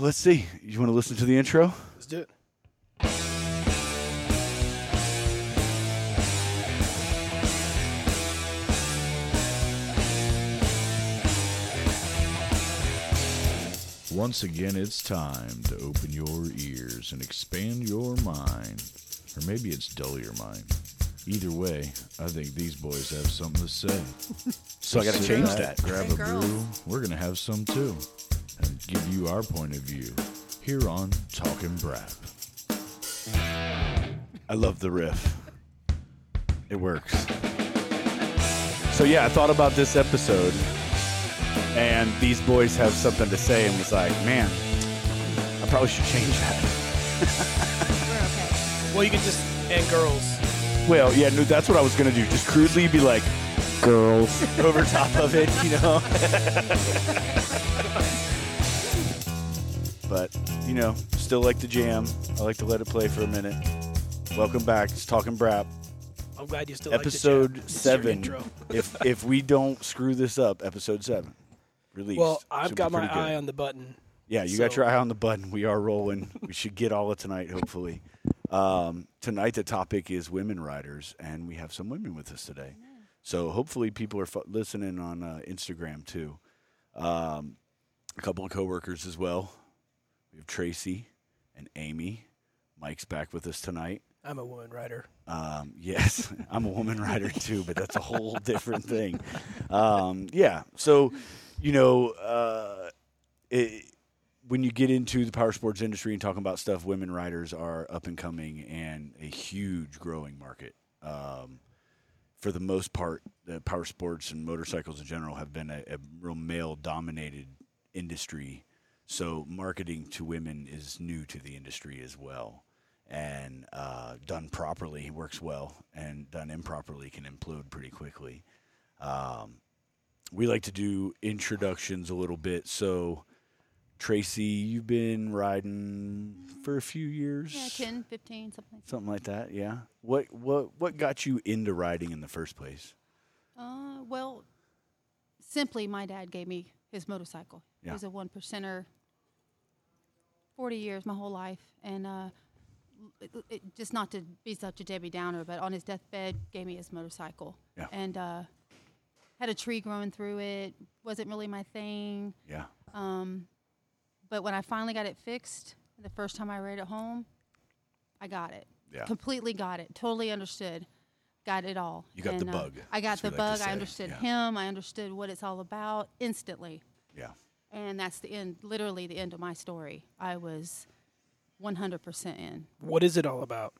let's see. You want to listen to the intro? Let's do it. Once again, it's time to open your ears and expand your mind. Or maybe it's dull your mind. Either way, I think these boys have something to say. So I got to change that. Grab And a brew. girls. We're going to have some too. And give you our point of view here on Talkin' Brap. I love the riff. It works. So yeah, I thought about this episode, and these boys have something to say, and was like, man, I probably should change that. We're okay. Well, you can just and girls. Well, yeah, no, that's what I was gonna do. Just crudely be like, girls, over top of it, you know. But you know, still like to jam. I like to let it play for a minute. Welcome back. It's Talkin' Brap. I'm glad you still Episode like the jam. 7. It's your intro. if we don't screw this up, episode 7 released. Well, I've Should got be my pretty good. eye on the button. Yeah, you got so- your eye on the button. We are rolling. We should get all of tonight, hopefully. Tonight the topic is women riders, and we have some women with us today. So hopefully people are listening on Instagram too. A couple of coworkers as well. We have Tracy and Amy. Mike's back with us tonight. I'm a woman rider. Yes, I'm a woman rider too, but that's a whole different thing. Yeah, so, you know, when you get into the power sports industry and talking about stuff, women riders are up and coming and a huge growing market. For the most part, the power sports and motorcycles in general have been a real male-dominated industry. So marketing to women is new to the industry as well. And done properly works well, and done improperly can implode pretty quickly. We like to do introductions a little bit. So, Tracy, you've been riding for a few years? Yeah, 10, 15, something like that. Something like that, yeah. What got you into riding in the first place? Well, simply my dad gave me his motorcycle. Yeah. He was a 1%er, 40 years, my whole life. And just not to be such a Debbie Downer, but on his deathbed, gave me his motorcycle. Yeah. And had a tree growing through it. Wasn't really my thing. Yeah. But when I finally got it fixed, the first time I rode it home, I got it. Yeah. Completely got it. Totally understood. Got it all. You got the And, bug, I got as the we like to bug. say. I understood Yeah. him. I understood what it's all about instantly. Yeah. And that's the end, literally the end of my story. I was 100% in. What is it all about?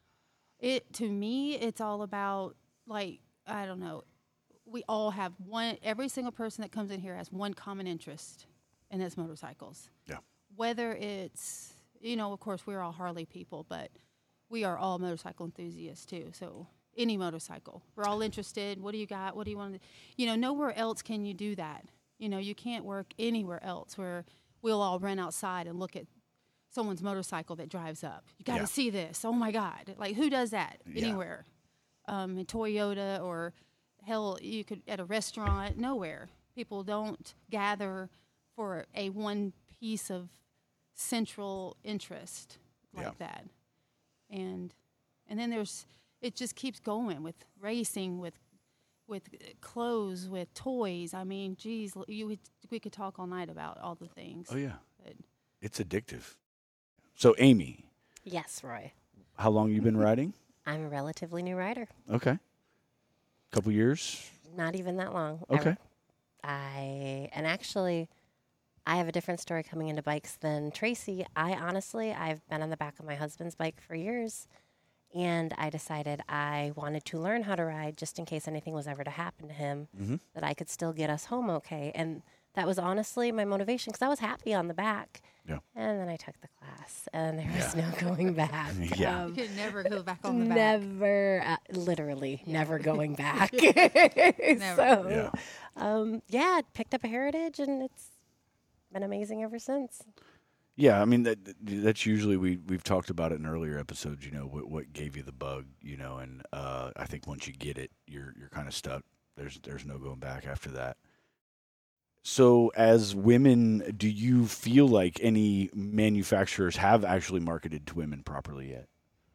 To me, it's all about, like, I don't know. We all have every single person that comes in here has one common interest, and that's motorcycles. Yeah. Whether it's, you know, of course, we're all Harley people, but we are all motorcycle enthusiasts too. So any motorcycle, we're all interested. What do you got? What do you want to, you know, nowhere else can you do that. You know, you can't work anywhere else where we'll all run outside and look at someone's motorcycle that drives up. You got to Yeah. see this. Oh my God. Like, who does that Yeah. anywhere? In Toyota, or hell, you could at a restaurant, nowhere. People don't gather for a one piece of central interest like Yeah. that. And then it just keeps going with racing, with clothes, with toys. I mean, geez, we could talk all night about all the things. Oh, yeah. But It's addictive. So, Amy, Yes, Roy. how long you been riding? I'm a relatively new rider. Okay. Couple years? Not even that long. Okay. And actually, I have a different story coming into bikes than Tracy. I've been on the back of my husband's bike for years, and I decided I wanted to learn how to ride just in case anything was ever to happen to him, that I could still get us home okay. And that was honestly my motivation, because I was happy on the back. Yeah. And then I took the class, and there was no going back. Yeah. you could never go back on the back. Never, literally, never going back. Never. So, Yeah. picked up a Heritage, and it's been amazing ever since. Yeah, I mean that's usually we've talked about it in earlier episodes. You know what gave you the bug. You know, and I think once you get it, you're kind of stuck. There's no going back after that. So, as women, do you feel like any manufacturers have actually marketed to women properly yet?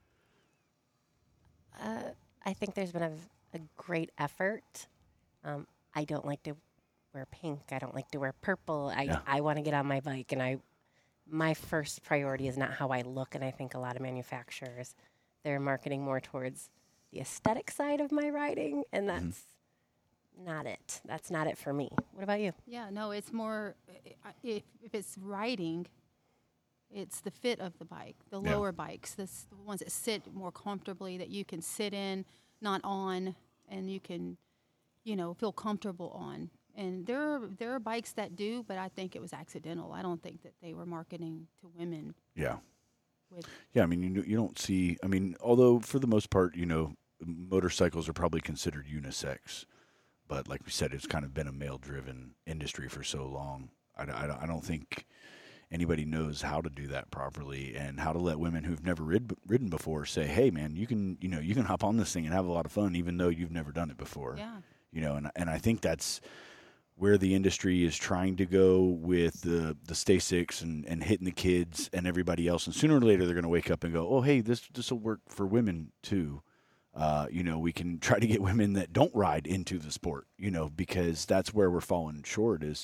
I think there's been a great effort. I don't like to wear pink. I don't like to wear purple. I want to get on my bike, and my first priority is not how I look. And I think a lot of manufacturers, they're marketing more towards the aesthetic side of my riding, and that's not it. That's not it for me. What about you? Yeah, no, it's more if it's riding, it's the fit of the bike, the Yeah. lower bikes, the ones that sit more comfortably, that you can sit in, not on, and you can, feel comfortable on. And there are bikes that do, but I think it was accidental. I don't think that they were marketing to women. Yeah. With Yeah, I mean, you don't see. I mean, although for the most part, motorcycles are probably considered unisex, but like we said, it's kind of been a male-driven industry for so long. I don't think anybody knows how to do that properly and how to let women who've never ridden before say, "Hey, man, you can hop on this thing and have a lot of fun, even though you've never done it before." Yeah. And I think that's where the industry is trying to go with the STACYCs and hitting the kids and everybody else. And sooner or later, they're going to wake up and go, "Oh, hey, this will work for women too." We can try to get women that don't ride into the sport, because that's where we're falling short is,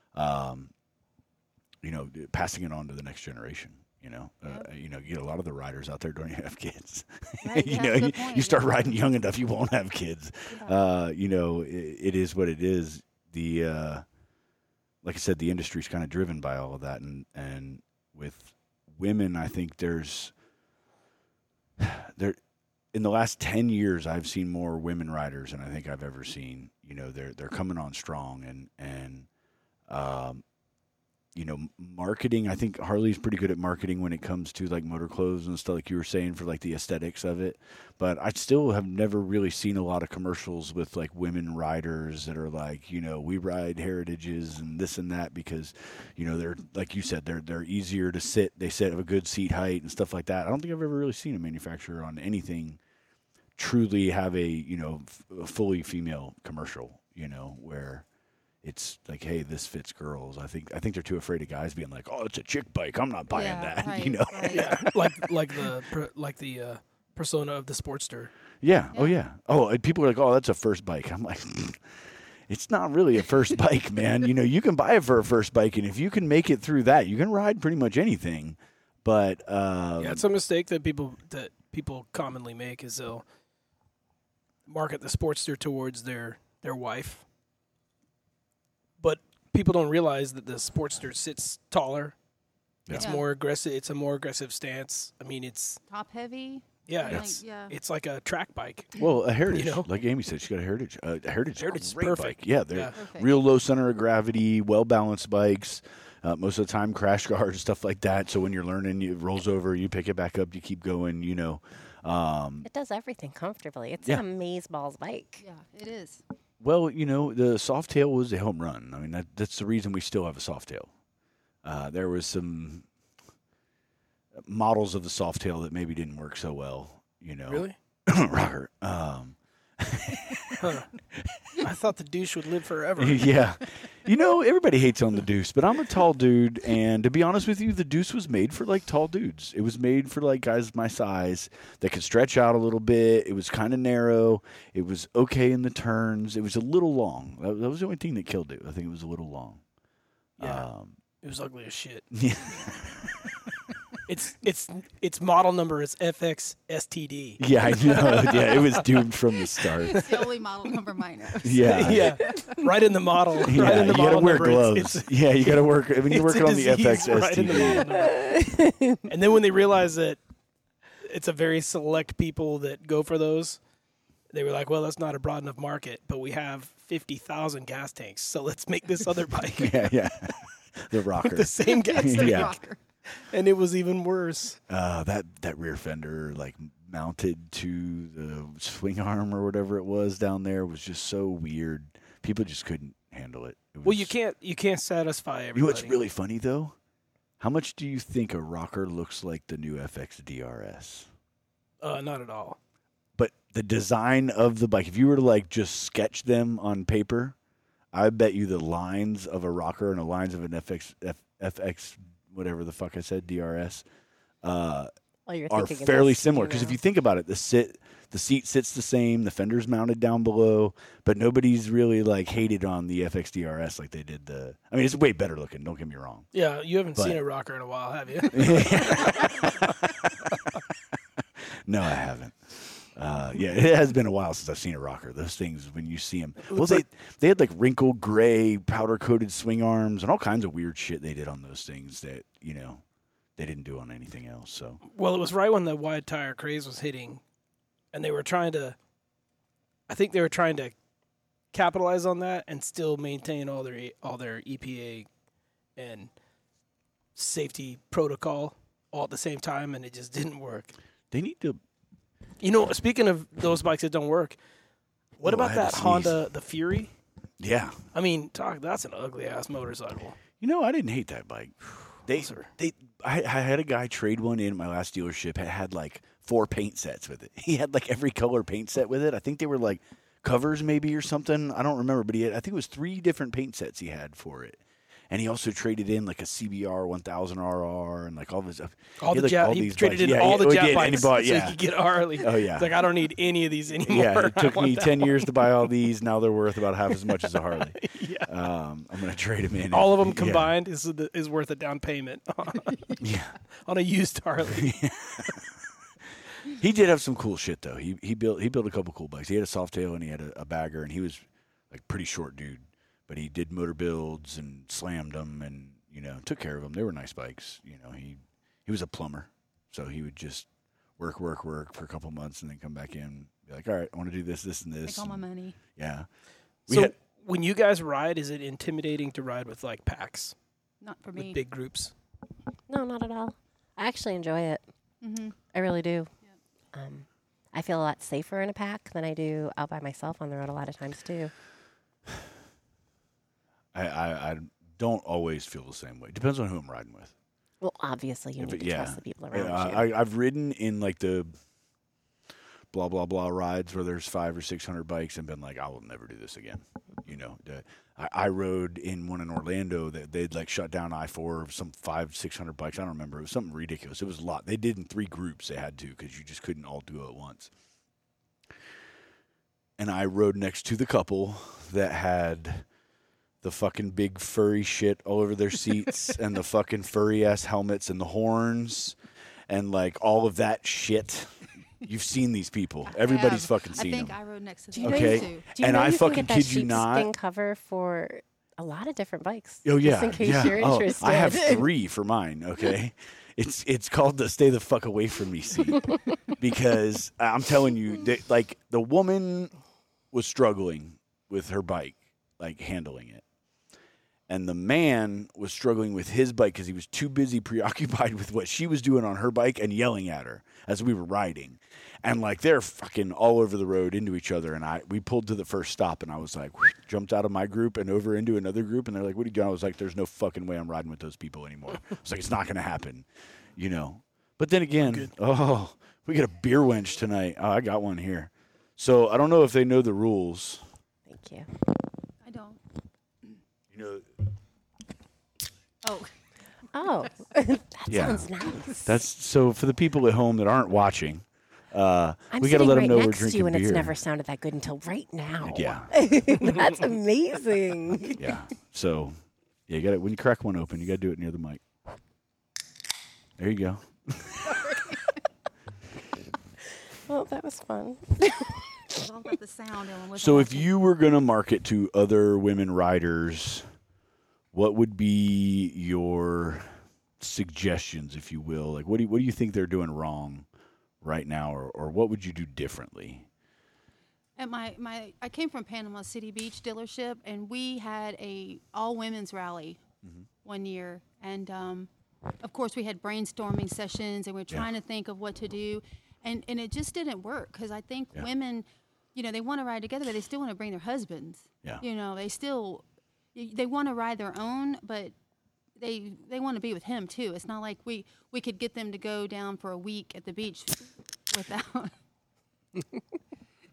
passing it on to the next generation. You get a lot of the riders out there don't even have kids. Right, yeah, good point, you start yeah. riding young enough, you won't have kids. Yeah. It is what it is. Like I said, the industry's kind of driven by all of that, and with women, I think in the last 10 years, I've seen more women riders than I think I've ever seen. They're coming on strong, and marketing. I think Harley's pretty good at marketing when it comes to like motor clothes and stuff, like you were saying, for like the aesthetics of it. But I still have never really seen a lot of commercials with like women riders that are like, we ride Heritages and this and that because, they're like you said, they're easier to sit. They have a good seat height and stuff like that. I don't think I've ever really seen a manufacturer on anything truly have a a fully female commercial, where it's like, hey, this fits girls. I think they're too afraid of guys being like, oh, it's a chick bike, I'm not buying that. Right, right. Yeah, like the persona of the Sportster. Yeah. Oh yeah. Oh, and people are like, oh, that's a first bike. I'm like, it's not really a first bike, man. You can buy it for a first bike, and if you can make it through that, you can ride pretty much anything. But It's a mistake that people commonly make is they'll market the Sportster towards their wife, but people don't realize that the Sportster sits taller. Yeah. It's Yeah. more aggressive. It's a more aggressive stance. I mean, it's Top heavy. yeah, Like, yeah. it's like a track bike. well, a Heritage, You know? like Amy said, she got a Heritage. Heritage Heritage is great perfect. bike. Yeah, they're Yeah. Perfect. real low center of gravity, well balanced bikes. Most of the time, crash guards, stuff like that. So when you're learning, it rolls over, you pick it back up, you keep going. It does everything comfortably. It's Yeah. an amazeballs bike. Yeah, it is. Well, the Softail was a home run. I mean, that's the reason we still have a Softail. There was some models of the Softail that maybe didn't work so well. Really? Rocker. Huh. I thought the douche would live forever. Yeah. Everybody hates on the Deuce, but I'm a tall dude, and to be honest with you, the Deuce was made for like tall dudes. It was made for like guys my size that could stretch out a little bit. It was kind of narrow. It was okay in the turns. It was a little long. That was the only thing that killed it. I think it was a little long. Yeah. It was ugly as shit. Yeah. Its model number is FX STD. Yeah, I know. Yeah, it was doomed from the start. It's the only model number mine knows. Yeah. Yeah, right in the model. Yeah, Right in the you got to model wear number. gloves. Yeah, you got to work. When you're it's a working on the disease FX right in the STD. model number. And then when they realized that it's a very select people that go for those, they were like, well, that's not a broad enough market, but we have 50,000 gas tanks, so let's make this other bike Yeah. The rocker. the same gas tank. Yeah. Rocker. And it was even worse. That rear fender, like mounted to the swing arm or whatever it was down there, was just so weird. People just couldn't handle it. Well, you can't satisfy everybody. You know what's really funny though? How much do you think a rocker looks like the new FX DRS? Not at all. But the design of the bike, if you were to like just sketch them on paper, I bet you the lines of a rocker and the lines of an FX, whatever the fuck I said, DRS, Well, you're are thinking of fairly this, similar. you Because if know. you think about it, the seat sits the same, the fender's mounted down below, but nobody's really like hated on the FX DRS like they did the. I mean, it's way better looking. Don't get me wrong. Yeah, you haven't But- seen a rocker in a while, have you? No, I haven't. Yeah, it has been a while since I've seen a rocker. Those things, when you see them, well, they had like wrinkled gray, powder coated swing arms and all kinds of weird shit they did on those things that they didn't do on anything else. So Well, it was right when the wide tire craze was hitting, and they were trying to. I think they were trying to capitalize on that and still maintain all their EPA and safety protocol all at the same time, and it just didn't work. they need to. You know, speaking of those bikes that don't work, what Oh, I about had to that sneeze. Honda, the Fury? Yeah, I mean, that's an ugly ass motorcycle. I didn't hate that bike. I had a guy trade one in my last dealership. It had like 4 paint sets with it. He had like every color paint set with it. I think they were like covers maybe or something. I don't remember, but I think it was 3 different paint sets he had for it. And he also traded in like a CBR 1000 RR and like all this stuff. All He the had, like, He these traded bikes. in Yeah, all the he jet did, bikes and he bought, so yeah. he could get a Harley. Oh, yeah. It's like, I don't need any of these anymore. Yeah, it I took want me that 10 years to buy all these. Now they're worth about half as much as a Harley. Yeah. I'm going to trade them in. All of them Yeah. combined is worth a down payment Yeah. on a used Harley. He did have some cool shit though. He built a couple cool bikes. He had a Softail and he had a bagger, and he was like pretty short dude, but he did motor builds and slammed them and took care of them. They were nice bikes. He was a plumber, so he would just work for a couple months and then come back in and be like, all right, I want to do this, and this. Take all my and- money. Yeah. So when you guys ride, is it intimidating to ride with like packs, Not for with me. big groups? No, not at all. I actually enjoy it. Mm-hmm. I really do. I feel a lot safer in a pack than I do out by myself on the road a lot of times too. I don't always feel the same way. Depends on who I'm riding with. Well, obviously you If need it- to yeah. trust the people around you. I've ridden in like the blah blah blah rides where there's 500 or 600 bikes and been like, I will never do this again. I rode in one in Orlando that they'd like shut down I-4, some 500-600 bikes. I don't remember. It was something ridiculous. It was a lot. They did in 3 groups. They had to because you just couldn't all do it at once. And I rode next to the couple that had the fucking big furry shit all over their seats and the fucking furry ass helmets and the horns and like all of that shit. You've seen these people. Everybody's fucking seen I think them. I rode next to Do them you Okay. too. Do you And know I you fucking can get that kid you not. sheepskin cover for a lot of different bikes? Oh yeah, Just in case yeah. you're Oh, interested. I have 3 for mine. Okay, it's called the "Stay the fuck away from me" seat because I'm telling you, like the woman was struggling with her bike, like handling it, and the man was struggling with his bike because he was too busy preoccupied with what she was doing on her bike and yelling at her as we were riding. And like they're fucking all over the road into each other, and we pulled to the first stop, and I was like, jumped out of my group and over into another group, and they're like, "What are you doing?" I was like, "There's no fucking way I'm riding with those people anymore." It's like it's not gonna happen, But then again, we got a beer wench tonight. Oh, I got one here, so I don't know if they know the rules. Thank you. I don't. Oh, Oh, that Yeah. sounds nice. That's so for the people at home that aren't watching. I'm We got to sitting let them right know we're next to drinking you, and beer. it's never sounded that good until right now. Yeah, That's amazing. yeah. So, yeah, you got it. When you crack one open, you got to do it near the mic. There you go. Well, that was fun. it's all about the sound. Ellen, wasn't So, if watching. you were going to market to other women riders, what would be your suggestions, if you will? Like, what do you think they're doing wrong right now, or what would you do differently? At I came from Panama City Beach dealership, and we had a all women's rally one year, and of course we had brainstorming sessions, and we were trying to think of what to do, and it just didn't work because I think women, they want to ride together, but they still want to bring their husbands. Yeah. They want to ride their own, but they want to be with him too. It's not like we could get them to go down for a week at the beach without.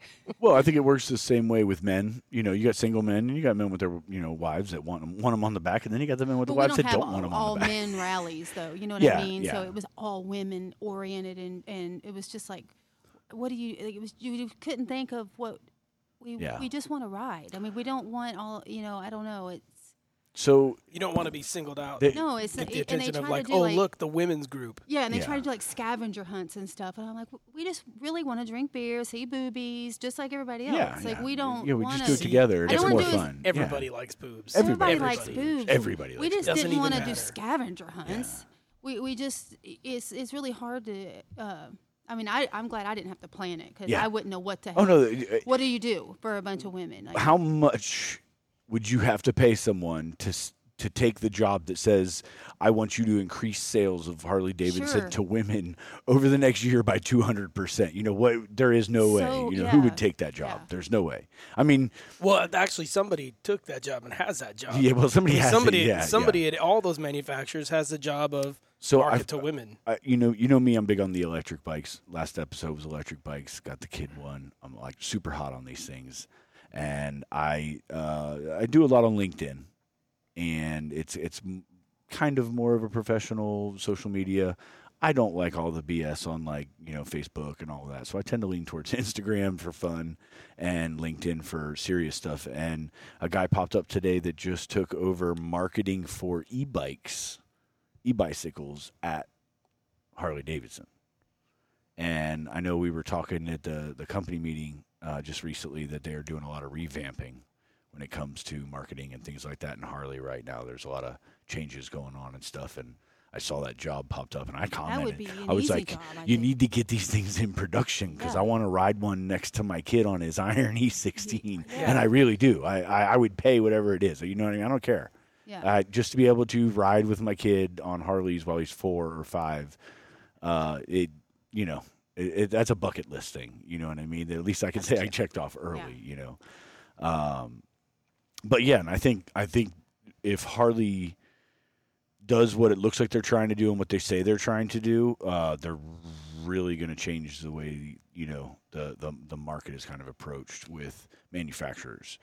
Well, I think it works the same way with men. You know, you got single men, and you got men with their wives that want them on the back, and then you got the men with the Well, wives we that don't don't want have them on all the back. men rallies, though. You know what Yeah, I mean? So yeah. it was all women oriented, and it was just like, what do you? Like, it was you couldn't think of what we Yeah. we just want to ride. I mean, we don't want all. I don't know. It's So You don't want to be singled out. They- no, it's Get the and they attention try of like, to do oh, like, look, the women's group. yeah, and they Yeah. try to do like scavenger hunts and stuff, and I'm like, we just really want to drink beer, see boobies, just like everybody else. yeah, Like yeah. we don't. Yeah, we wanna, just do it together. I It's don't more wanna do it- fun. Everybody likes boobs. Everybody likes Everybody. boobs. Everybody We likes just Doesn't didn't even want to do matter. scavenger hunts. We just it's really hard to. I mean, I'm glad I didn't have to plan it because Yeah. I wouldn't know what to. Oh no! What do you do for a bunch of women? Like, How much would you have to pay someone to take the job that says, "I want you to increase sales of Harley Davidson Sure. to women over the next year by 200%"? You know what? There is no way. So, You know who would yeah, take that job? yeah. There's no way. I mean, Well, actually, somebody took that job and has that job. yeah. Well, somebody has somebody, it. Yeah, somebody yeah. at all those manufacturers has the job of So market to women. you know me. I'm big on the electric bikes. Last episode was electric bikes. Got the kid one. I'm like super hot on these things, and I do a lot on LinkedIn, and it's kind of more of a professional social media. I don't like all the BS on like Facebook and all that, so I tend to lean towards Instagram for fun and LinkedIn for serious stuff. And a guy popped up today that just took over marketing for e-bicycles at Harley Davidson. And I know we were talking at the company meeting just recently that they're doing a lot of revamping when it comes to marketing and things like that in Harley right now. There's a lot of changes going on and stuff, and I saw that job popped up, and I commented. would be an I was easy like, job, I you think. need to get these things in production because Yeah. I want to ride one next to my kid on his Iron E16, Yeah. and I really do. I would pay whatever it is. You know what I mean? I don't care. yeah. Just to be able to ride with my kid on Harleys while he's 4 or 5, that's a bucket list thing. You know what I mean? At least I can say I checked off early. But yeah, and I think if Harley does what it looks like they're trying to do and what they say they're trying to do, they're really going to change the way the market is kind of approached with manufacturers.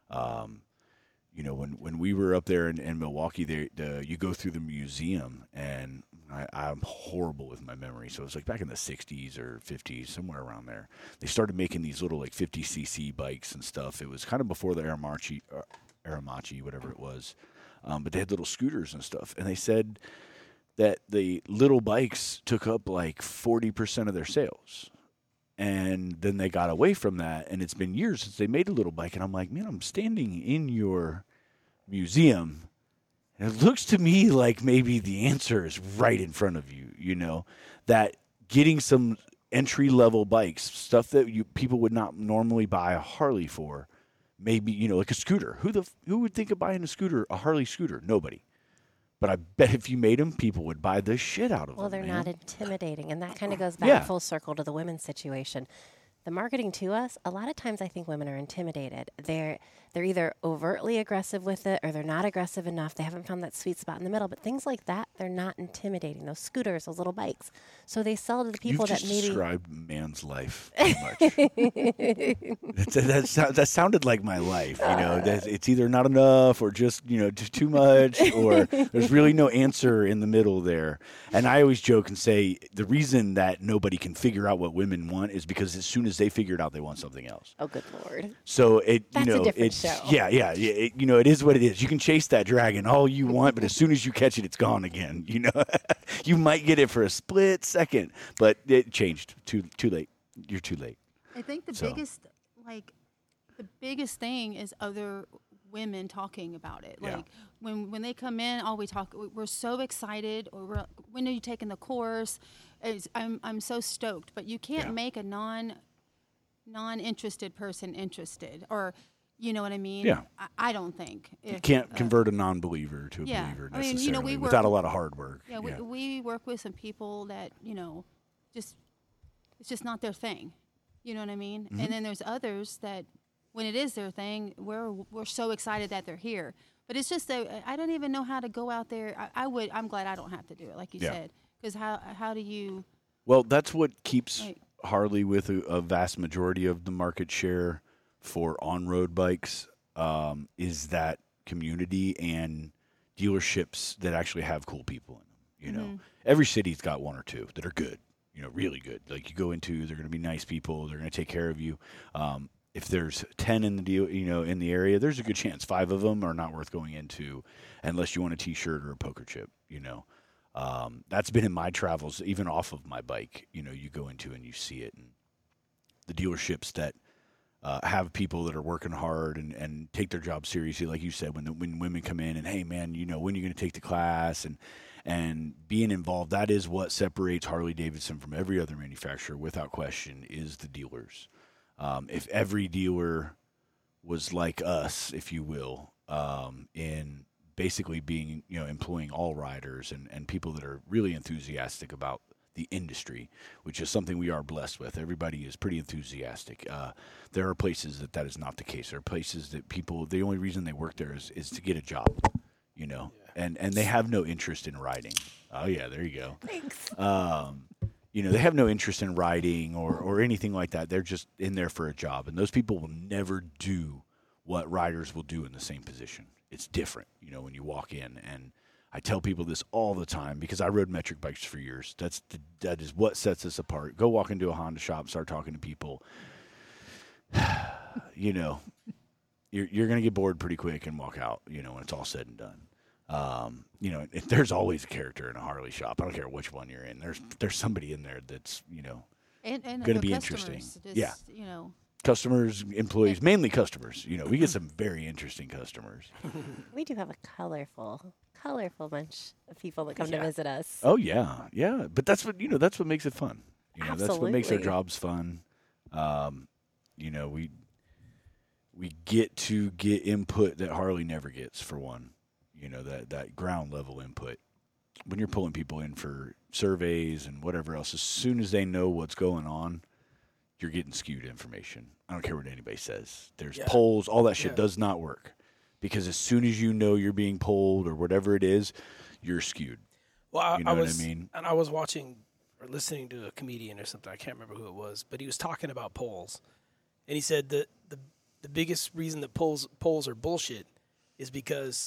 When we were up there in Milwaukee, you go through the museum, and I'm horrible with my memory. So it was like back in the 60s or 50s, somewhere around there. They started making these little like 50cc bikes and stuff. It was kind of before the Aramachi, whatever it was. But they had little scooters and stuff. And they said that the little bikes took up like 40% of their sales. And then they got away from that, and it's been years since they made a little bike. And I'm like, man, I'm standing in your museum, and it looks to me like maybe the answer is right in front of you, that getting some entry-level bikes, stuff that people would not normally buy a Harley for, maybe, like a scooter. Who would think of buying a Harley scooter? Nobody. But I bet if you made them, people would buy the shit out of Well, them. they're man. not intimidating, and that kind of goes back Yeah. full circle to the women's situation. The marketing to us, a lot of times I think women are intimidated. They're either overtly aggressive with it or they're not aggressive enough. They haven't found that sweet spot in the middle. But things like that, they're not intimidating. Those scooters, those little bikes. So they sell to the people You've just that maybe described man's life too much. that sounded like my life. That it's either not enough or just just too much, or there's really no answer in the middle there. And I always joke and say the reason that nobody can figure out what women want is because as soon as they figure it out, they want something else. oh, good Lord. So That's a different it's show. yeah. It is what it is. You can chase that dragon all you want, but as soon as you catch it, it's gone again. You might get it for a split second, but it changed. Too late. You're too late. I think the So- biggest thing is other women talking about it. Yeah. Like when they come in, we're so excited, or when are you taking the course? I'm so stoked, but you can't Yeah. make a non-interested person interested, or you know what I mean? Yeah. I don't think You can't convert a non-believer to a yeah. believer I mean, necessarily we without a work- lot of hard work. Yeah, we work with some people that it's just not their thing. You know what I mean? Mm-hmm. And then there's others that, when it is their thing, we're so excited that they're here. But it's just that I don't even know how to go out there. I'm glad I don't have to do it, like you Yeah. said, because how do you? Well, that's what keeps Like- Harley with a vast majority of the market share for on-road bikes is that community and dealerships that actually have cool people in them. You know, every city's got one or two that are good, you know, really good. Like you go into, they're going to be nice people. They're going to take care of you. If there's 10 in the deal, you know, in the area, there's a good chance 5 of them are not worth going into unless you want a T-shirt or a poker chip, you know. That's been in my travels, even off of my bike, you know, you go into and you see it. And the dealerships that have people that are working hard and take their job seriously, like you said, when women come in and, hey, man, you know, when are you going to take the class? And being involved, that is what separates Harley-Davidson from every other manufacturer, without question, is the dealers. If every dealer was like us, if you will, in basically being, you know, employing all riders and people that are really enthusiastic about the industry, which is something we are blessed with. Everybody is pretty enthusiastic. There are places that is not the case. There are places that people, the only reason they work there is to get a job, you know, and they have no interest in riding. Oh, yeah, there you go. Thanks. You know, they have no interest in riding or anything like that. They're just in there for a job. And those people will never do what riders will do in the same position. It's different, you know, when you walk in. And I tell people this all the time because I rode metric bikes for years. That is what sets us apart. Go walk into a Honda shop, start talking to people. You know, you're going to get bored pretty quick and walk out, you know, when it's all said and done. You know, there's always a character in a Harley shop. I don't care which one you're in. There's somebody in there that's, you know, and going to be customers, interesting. just, Yeah. You know. Customers, employees, mainly customers. You know, we get some very interesting customers. We do have a colorful bunch of people that come to visit us. Oh yeah, yeah. But that's what that's what makes it fun. You know, that's what makes our Absolutely. jobs fun. You know, we get to get input that Harley never gets. For one, you know, that ground level input. When you're pulling people in for surveys and whatever else, as soon as they know what's going on, you're getting skewed information. I don't care what anybody says. There's polls, all that shit does not work. Because as soon as you know you're being polled or whatever it is, you're skewed. Well, You know what I mean? And I was watching or listening to a comedian or something. I can't remember who it was, but he was talking about polls, and he said that the biggest reason that polls are bullshit is because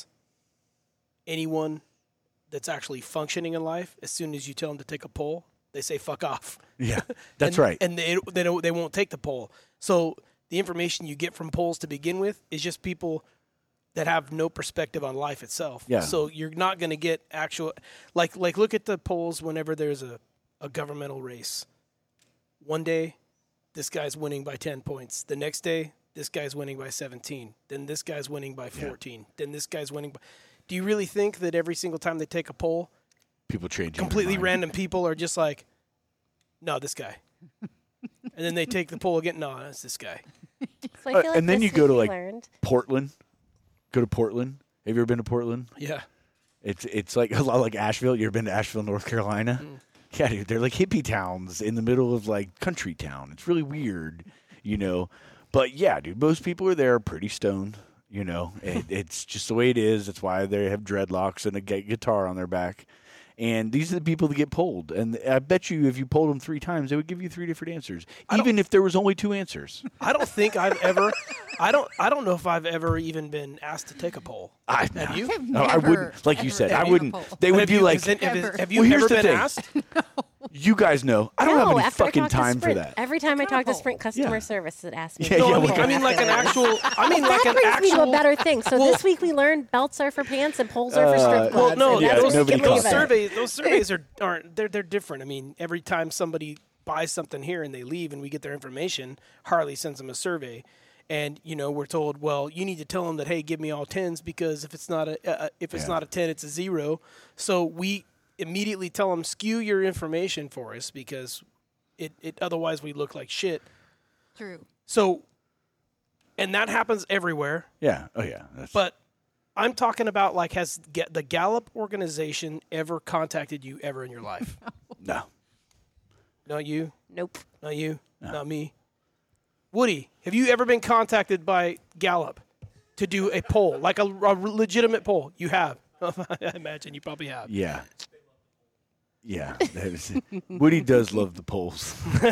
anyone that's actually functioning in life, as soon as you tell them to take a poll, they say fuck off. Yeah, that's right. And they won't take the poll. So the information you get from polls to begin with is just people that have no perspective on life itself. Yeah. So you're not going to get actual like look at the polls whenever there's a governmental race. One day, this guy's winning by 10 points. The next day, this guy's winning by 17. Then this guy's winning by 14. Then this guy's winning by... Do you really think that every single time they take a poll, People change. completely random people are just like, no, this guy. And then they take the poll again. No, it's this guy. So I feel like and then this you go week to we like learned. Portland. Go to Portland. Have you ever been to Portland? Yeah. It's like a lot like Asheville. You ever been to Asheville, North Carolina? Yeah, dude. They're like hippie towns in the middle of like country town. It's really weird, you know. But yeah, dude, most people are there pretty stoned. You know, it's just the way it is. That's why they have dreadlocks and a guitar on their back. And these are the people that get polled. And I bet you if you polled them 3 times, they would give you 3 different answers, even if there was only 2 answers. I don't think I've ever. I don't know if I've ever even been asked to take a poll. Have you? No, I wouldn't. Like you said, I wouldn't. They would Have be you, like, have you Well, here's ever the been thing. asked? you guys know. I don't No, have any after I fucking talked to time for Sprint, that. Every time I talk to poll. Sprint customer Yeah. service, it asks me. Yeah, to yeah, take a we poll can- I mean like an afterwards. actual. I mean That like an brings me to a actual. better thing. So Well- this week we learned belts are for pants and poles are for strip Well, clubs. no, and Yeah, that's what we nobody can calls leave it. it. those surveys aren't they're different. I mean, every time somebody buys something here and they leave and we get their information, Harley sends them a survey. And you know we're told, well, you need to tell them that, hey, give me all 10s because if it's not not a 10, it's a 0. So we immediately tell them skew your information for us because it otherwise we look like shit. True. So, and that happens everywhere. Yeah. Oh, yeah. That's, But I'm talking about like has the Gallup organization ever contacted you ever in your life? no. Not you. Nope. Not you. Not me. Woody, have you ever been contacted by Gallup to do a poll, like a legitimate poll? You have. I imagine you probably have. Yeah. Yeah, Woody does love the polls.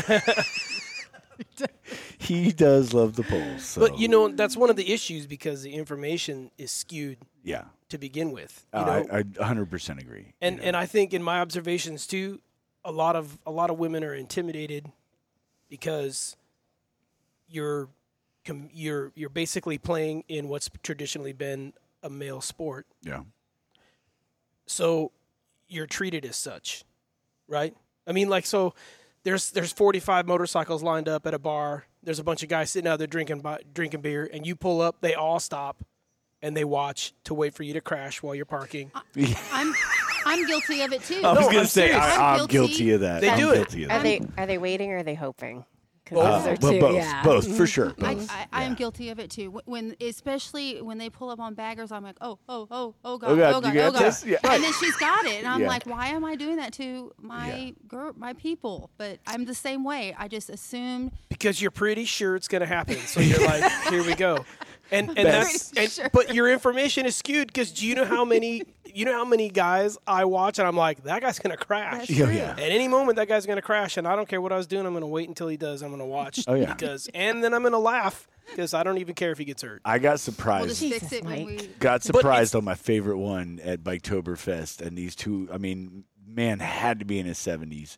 He does love the polls. So. But, you know, that's one of the issues because the information is skewed yeah, to begin with. I You know? 100% agree. And I think in my observations too, a lot of women are intimidated because you're basically playing in what's traditionally been a male sport. Yeah, So you're treated as such, right? I mean, like, so there's 45 motorcycles lined up at a bar. There's a bunch of guys sitting out there drinking beer, and you pull up. They all stop, and they watch to wait for you to crash while you're parking. I'm guilty of it too. I was No, going I'm to say serious. I'm guilty of that. They I'm do it. guilty of that. Are they waiting or are they hoping? 'Cause Both. those are two, both, yeah. both for sure. I Both. am Yeah. guilty of it too. When, especially when they pull up on baggers, I'm like, oh God, Oh, oh God, God, you oh got God. this? Yeah. And then she's got it, and I'm Yeah. like, why am I doing that to my my people? But I'm the same way. I just assumed. Because you're pretty sure it's going to happen. So you're like, here we go. And but your information is skewed because do you know how many guys I watch and I'm like, that guy's going to crash. That's Yeah, true. yeah. At any moment that guy's going to crash and I don't care what I was doing, I'm going to wait until he does. I'm going to watch Oh, yeah. and then I'm going to laugh because I don't even care if he gets hurt. I got We'll surprised. just fix it when Mike. we. Got surprised on my favorite one at Biketoberfest, and these two, I mean, man had to be in his 70s,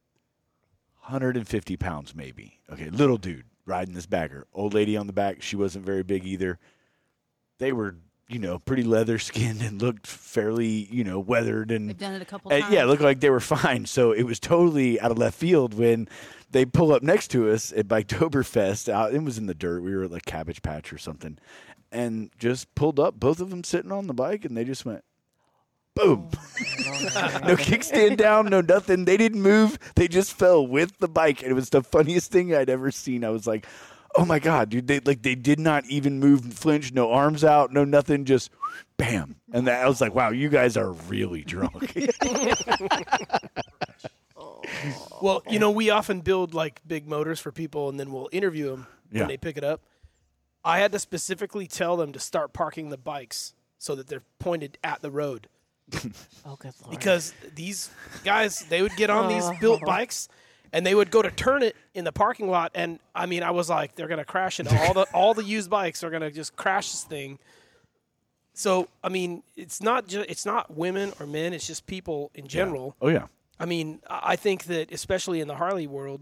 150 pounds maybe. Okay, little dude riding this bagger. Old lady on the back, she wasn't very big either. They were, pretty leather skinned and looked fairly, weathered and They've done it a couple times. yeah, looked like they were fine. So it was totally out of left field when they pull up next to us at Biketoberfest. It was in the dirt. We were at like Cabbage Patch or something, and just pulled up. Both of them sitting on the bike, and they just went, boom. No kickstand down, no nothing. They didn't move. They just fell with the bike, and it was the funniest thing I'd ever seen. I was like, oh my God, dude! They did not even move and flinch. No arms out, no nothing. Just bam. And I was like, wow, you guys are really drunk. Well, we often build like big motors for people and then we'll interview them Yeah. when they pick it up. I had to specifically tell them to start parking the bikes so that they're pointed at the road. Oh, good Lord. Because these guys, they would get on these built bikes and they would go to turn it in the parking lot. And I mean, I was like, they're going to crash it. All the used bikes are going to just crash this thing. So, I mean, it's not women or men. It's just people in general. Oh yeah. I mean, I think that especially in the Harley world,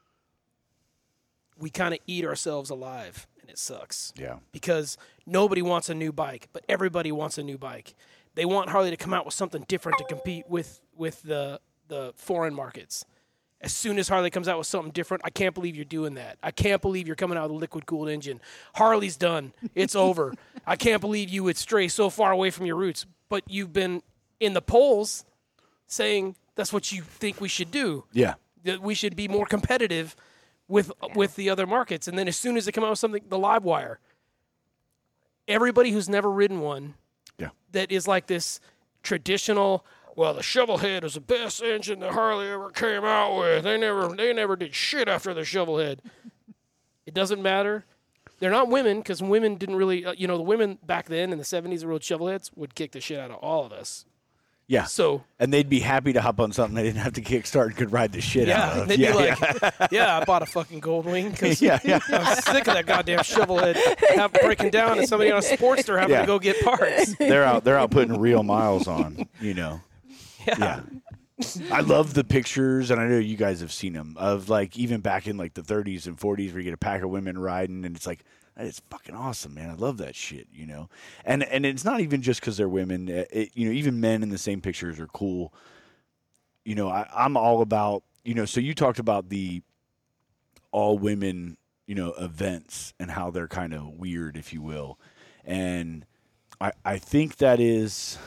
we kind of eat ourselves alive and it sucks. Yeah. Because nobody wants a new bike, but everybody wants a new bike. They want Harley to come out with something different to compete with the foreign markets. As soon as Harley comes out with something different, I can't believe you're doing that. I can't believe you're coming out with a liquid-cooled engine. Harley's done. It's over. I can't believe you would stray so far away from your roots. But you've been in the polls saying that's what you think we should do. Yeah. That we should be more competitive with the other markets. And then as soon as they come out with something, the live wire, everybody who's never ridden one that is like this traditional, well, the Shovelhead is the best engine that Harley ever came out with. They never did shit after the Shovelhead. It doesn't matter. They're not women because women didn't really, the women back then in the 70s that rode Shovelheads would kick the shit out of all of us. Yeah. So and they'd be happy to hop on something they didn't have to kickstart and could ride the shit out yeah, of. they'd be like, I bought a fucking Goldwing because Yeah. I'm sick of that goddamn Shovelhead breaking down and somebody on a Sportster having Yeah. to go get parts. They're out putting real miles on, Yeah. I love the pictures, and I know you guys have seen them, of like even back in like the 30s and 40s where you get a pack of women riding, and it's like, it's fucking awesome, man. I love that shit, And it's not even just because they're women. Even men in the same pictures are cool. I'm all about, so you talked about the all women, events and how they're kind of weird, if you will. And I think that is...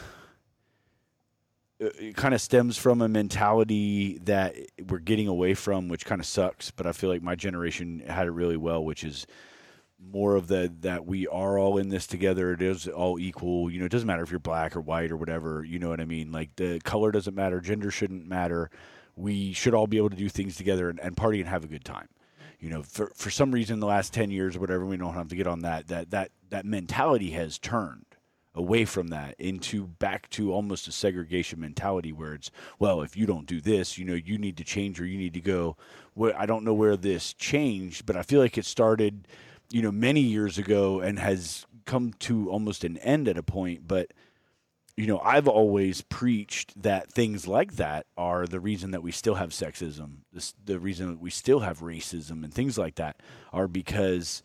it kind of stems from a mentality that we're getting away from, which kind of sucks. But I feel like my generation had it really well, which is more of that we are all in this together. It is all equal. It doesn't matter if you're black or white or whatever. You know what I mean? Like the color doesn't matter. Gender shouldn't matter. We should all be able to do things together and party and have a good time. For some reason, the last 10 years or whatever, we don't have to get on that mentality has turned. away from that into back to almost a segregation mentality where it's, well, if you don't do this, you need to change or you need to go. I don't know where this changed, but I feel like it started, many years ago and has come to almost an end at a point. But, I've always preached that things like that are the reason that we still have sexism, the reason that we still have racism and things like that are because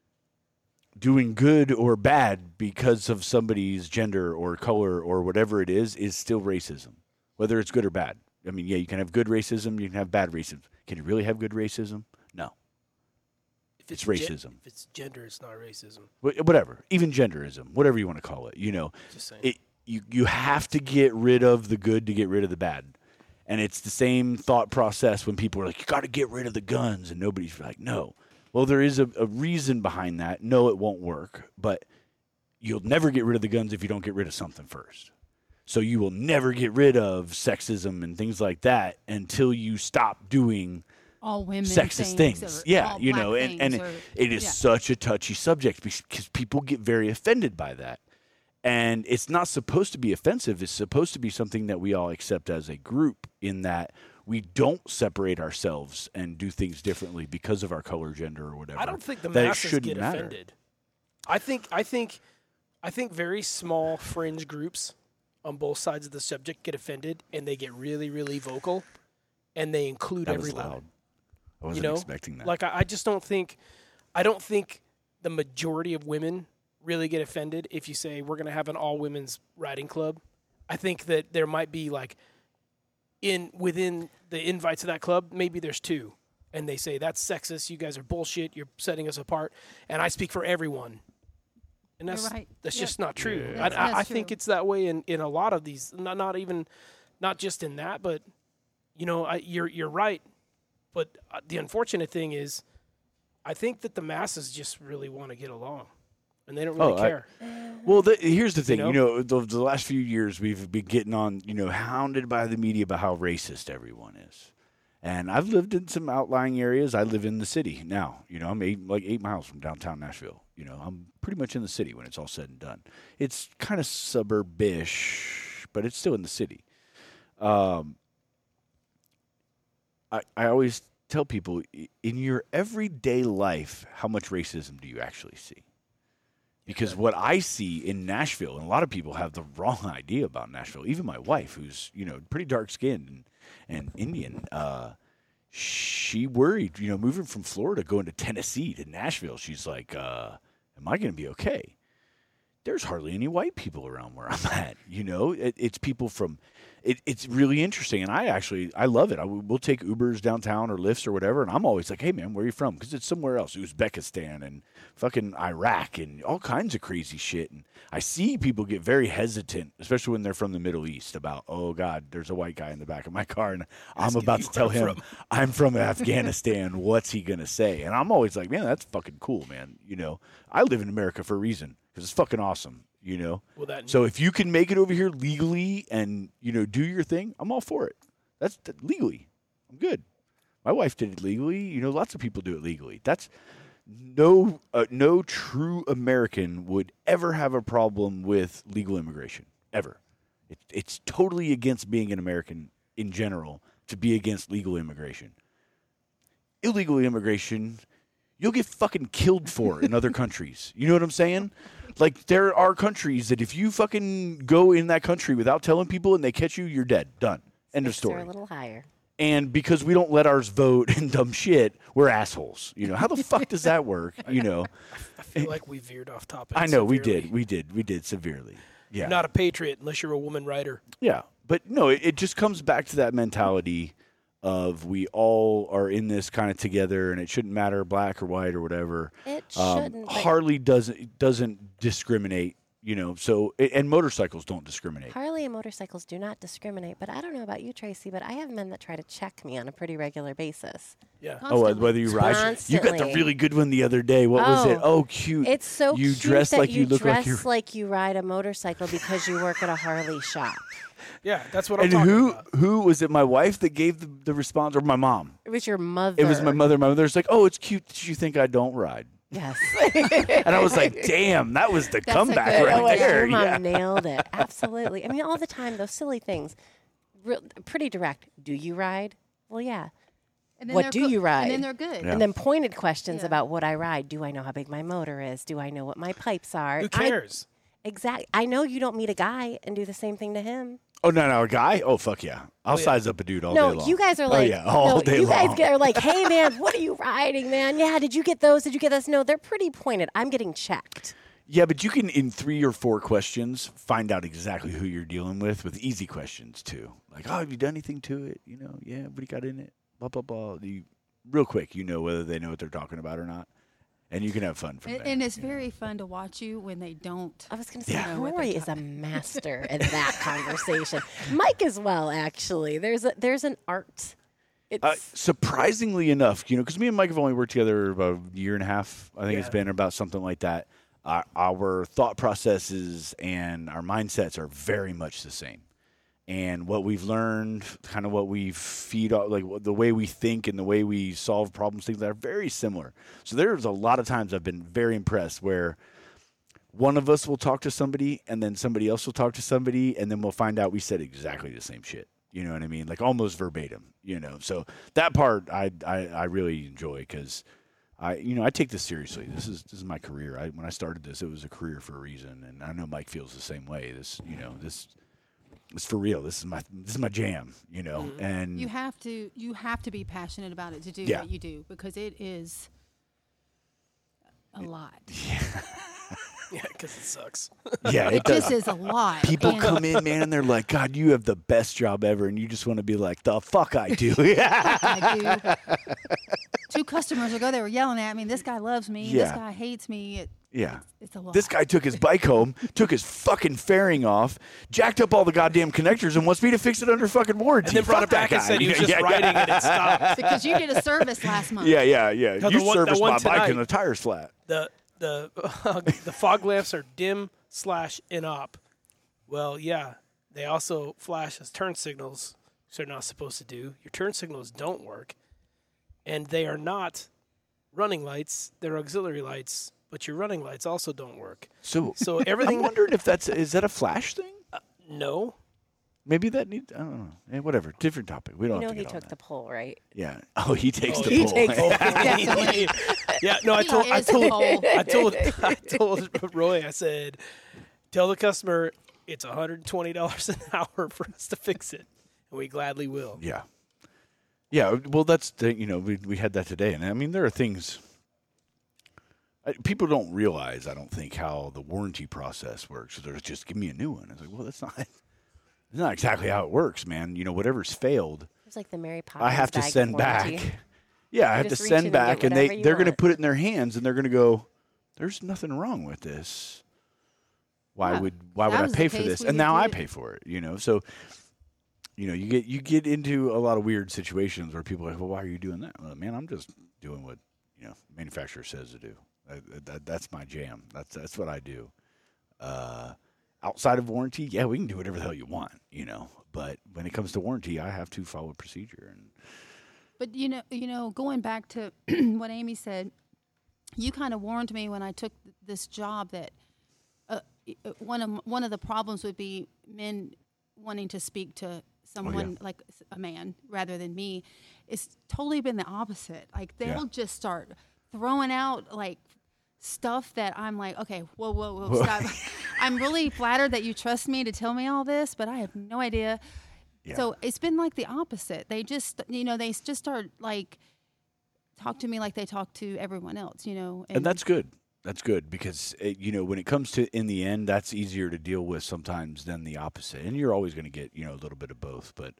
doing good or bad because of somebody's gender or color or whatever it is still racism, whether it's good or bad. I mean, yeah, you can have good racism, you can have bad racism. Can you really have good racism? No. If it's racism. If it's gender, it's not racism. Whatever, even genderism, whatever you want to call it. Just saying. You have to get rid of the good to get rid of the bad. And it's the same thought process when people are like, you got to get rid of the guns, and nobody's like, no. Well, there is a reason behind that. No, it won't work, but you'll never get rid of the guns if you don't get rid of something first. So you will never get rid of sexism and things like that until you stop doing all women sexist things. Yeah, and it is such a touchy subject because people get very offended by that. And it's not supposed to be offensive. It's supposed to be something that we all accept as a group in that we don't separate ourselves and do things differently because of our color, gender, or whatever. I don't think the masses get offended. I think very small fringe groups on both sides of the subject get offended, and they get really, really vocal, and they include everyone. That was loud. I wasn't expecting that. Like I just don't think the majority of women really get offended if you say we're going to have an all women's riding club. I think that there might be like within the invites to that club, maybe there's 2, and they say that's sexist. You guys are bullshit. You're setting us apart. And I speak for everyone, and that's right. That's just not true. Yeah. I think it's that way in a lot of these. Not just in that, but you're right. But the unfortunate thing is, I think that the masses just really want to get along. And they don't really care. Here's the thing. The last few years we've been getting on, hounded by the media about how racist everyone is. And I've lived in some outlying areas. I live in the city now. I'm 8 miles from downtown Nashville. I'm pretty much in the city when it's all said and done. It's kind of suburb-ish, but it's still in the city. I always tell people, in your everyday life, how much racism do you actually see? Because what I see in Nashville, and a lot of people have the wrong idea about Nashville, even my wife, who's, pretty dark-skinned and Indian, she worried, moving from Florida, going to Tennessee to Nashville. She's like, am I going to be okay? There's hardly any white people around where I'm at. It's people from it's really interesting. And I love it. We'll take Ubers downtown or Lyfts or whatever. And I'm always like, hey, man, where are you from? Because it's somewhere else, Uzbekistan and fucking Iraq and all kinds of crazy shit. And I see people get very hesitant, especially when they're from the Middle East, about, oh, God, there's a white guy in the back of my car. And I'm about to tell him I'm from Afghanistan. What's he going to say? And I'm always like, man, that's fucking cool, man. I live in America for a reason because it's fucking awesome. So if you can make it over here legally and, do your thing, I'm all for it. That's legally. I'm good. My wife did it legally. Lots of people do it legally. That's no true American would ever have a problem with legal immigration, ever. It's totally against being an American in general to be against legal immigration. Illegal immigration, you'll get fucking killed for in other countries. You know what I'm saying? Like, there are countries that if you fucking go in that country without telling people and they catch you, you're dead. Done. End of story. They're a little higher. And because we don't let ours vote and dumb shit, we're assholes. How the fuck does that work? I feel like we veered off topic. I know, severely. we did severely. Yeah. You're not a patriot unless you're a woman writer. Yeah. But no, it just comes back to that mentality of we all are in this kind of together, and it shouldn't matter black or white or whatever. It shouldn't. Harley doesn't discriminate, so and motorcycles don't discriminate. Harley and motorcycles do not discriminate, but I don't know about you, Tracy, but I have men that try to check me on a pretty regular basis. Yeah. Oh, whether you ride. You got the really good one the other day. What was it? Oh, cute. It's so you cute dress that like you look dress like you ride a motorcycle because you work at a Harley shop. Yeah, that's what I'm and talking about. who was it? My wife that gave the response, or my mom? It was your mother. It was my mother. My mother's like, "Oh, it's cute that you think I don't ride." Yes. And I was like, damn, that was the That's a comeback good right one. there. Your mom Yeah. nailed it. Absolutely. I mean, all the time, those silly things. Pretty direct. Do you ride? Well, yeah. And then What they're do good- you ride? And then they're good. Yeah. And then pointed questions Yeah. about what I ride. Do I know how big my motor is? Do I know what my pipes are? Who cares? Exactly. I know you don't meet a guy and do the same thing to him. Oh, no, a guy? Oh, fuck yeah. I'll size up a dude all day No, long. you guys are Oh, like, yeah, all no, day you guys long. are like, hey man, what are you riding, man? Yeah, did you get those? Did you get this? No, they're pretty pointed. I'm getting checked. Yeah, but you can, in 3 or 4 questions, find out exactly who you're dealing with easy questions, too. Like, oh, have you done anything to it? You know, yeah, what do you got in it? Blah, blah, blah. Real quick, you know whether they know what they're talking about or not. And you can have fun from there. And it's very fun to watch you when they don't. I was going to say, Yeah. Roy is a master at that conversation. Mike as well, actually. There's an art. It's Surprisingly enough, because me and Mike have only worked together about a year and a half. I think it's Yeah. been about something like that. Our thought processes and our mindsets are very much the same. And what we've learned, kind of what we feed off, like the way we think and the way we solve problems, things that are very similar. So there's a lot of times I've been very impressed where one of us will talk to somebody and then somebody else will talk to somebody and then we'll find out we said exactly the same shit. You know what I mean? Like almost verbatim, So that part I really enjoy because I take this seriously. This is my career. When I started this, it was a career for a reason. And I know Mike feels the same way. This it's for real. This is my jam, and You have to be passionate about it to do Yeah. what you do because it is a lot. Yeah, because it sucks. yeah, It just is a lot. People And come in, man, and they're like, God, you have the best job ever. And you just want to be like, the fuck I do. Yeah. I do. 2 customers ago, they were yelling at me. This guy loves me. This Yeah. guy hates me. Yeah. It's a lot. This guy took his bike home, took his fucking fairing off, jacked up all the goddamn connectors, and wants me to fix it under fucking warranty. And then brought Fuck it back that and guy. said he was just riding and it stopped. because you did a service last month. Yeah. No, You the one serviced my bike tonight- and the tire's flat. The fog lamps are dim/in-op. Well, yeah, they also flash as turn signals, which they're not supposed to do. Your turn signals don't work, and they are not running lights. They're auxiliary lights, but your running lights also don't work. So So I'm everything, wondering if is that a flash thing? no. Maybe that needs, I don't know. Whatever. Different topic. We don't you know have to he get on took that. the poll, right? Yeah. Oh, he takes the he pull. takes Definitely. Yeah, no, I He told is a pole. I told Roy, I said, tell the customer it's $120 an hour for us to fix it, and we gladly will. Yeah. Yeah. Well, that's we had that today, and I mean there are things people don't realize. I don't think how the warranty process works. So they're just give me a new one. It's like, well, that's not exactly how it works, man. Whatever's failed, It's like the Mary Poppins I have to bag of send warranty. back. Yeah, I have to just reach in send and back, get and whatever you they're going to want. put it in their hands, and they're going to go, "There's nothing wrong with this. Why Yeah, would that I was the pay for case this?" we And would now I get- pay for it. So, you get into a lot of weird situations where people are like, "Well, why are you doing that?" Well, man, I'm just doing what manufacturer says to do. That's my jam. That's what I do. Outside of warranty, yeah, we can do whatever the hell you want, But when it comes to warranty, I have to follow procedure. And But going back to what Amy said, you kind of warned me when I took this job that one of the problems would be men wanting to speak to someone like a man rather than me. It's totally been the opposite. Like they'll just start throwing out like stuff that I'm like, okay, whoa, stop. I'm really flattered that you trust me to tell me all this, but I have no idea. Yeah. So it's been like the opposite. They just, they just start like talk to me like they talk to everyone else, And that's good. That's good because, when it comes to in the end, that's easier to deal with sometimes than the opposite. And you're always going to get, a little bit of both. But,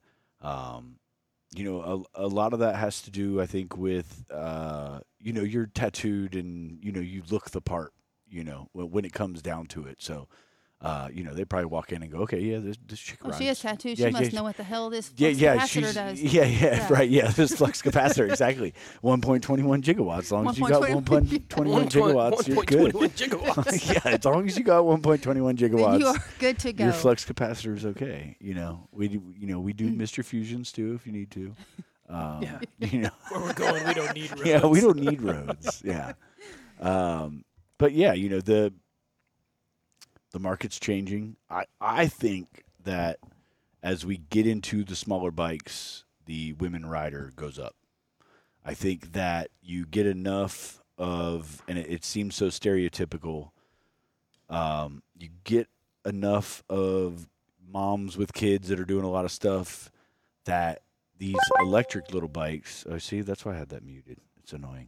a lot of that has to do, I think, with, you're tattooed and, you look the part, when it comes down to it. So, they probably walk in and go, okay, yeah, this chick Oh, runs. she has tattoos. Yeah, She must yeah, know what the hell this Yeah, flux yeah, capacitor does. yeah, right, yeah. This flux capacitor, exactly. 1.21 gigawatts. As long as you got 1.21 gigawatts, you're good. 1.21 gigawatts. Yeah, as long as you got 1.21 gigawatts, Then you are good to go. your flux capacitor is okay. We do Mr. Fusions too if you need to. Yeah. You know, Where we're going, we don't need roads. yeah, we don't need roads. Yeah. But yeah, the market's changing. I think that as we get into the smaller bikes, the women rider goes up. I think that you get enough of, and it seems so stereotypical, you get enough of moms with kids that are doing a lot of stuff that these electric little bikes, see, that's why I had that muted. It's annoying.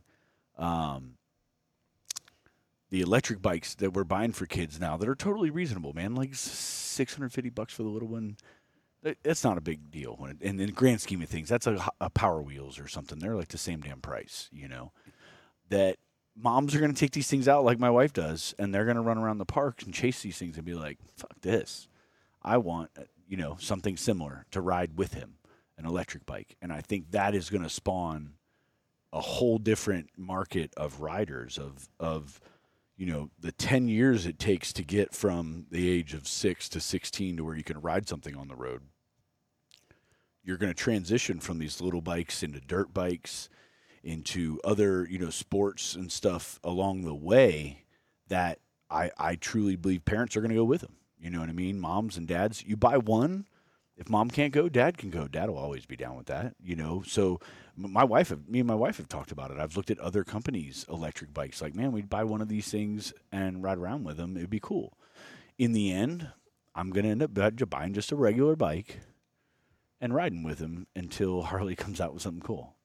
The electric bikes that we're buying for kids now that are totally reasonable, man, like $650 for the little one. That's not a big deal. In the grand scheme of things, that's a Power Wheels or something. They're like the same damn price, that moms are going to take these things out like my wife does, and they're going to run around the parks and chase these things and be like, fuck this. I want, something similar to ride with him, an electric bike. And I think that is going to spawn a whole different market of riders of the 10 years it takes to get from the age of 6 to 16 to where you can ride something on the road. You're going to transition from these little bikes into dirt bikes, into other, sports and stuff along the way that I truly believe parents are going to go with them. You know what I mean? Moms and dads, you buy one. If mom can't go, dad can go. Dad will always be down with that, So me and my wife have talked about it. I've looked at other companies' electric bikes. Like, man, we'd buy one of these things and ride around with them. It'd be cool. In the end, I'm going to end up buying just a regular bike and riding with him until Harley comes out with something cool.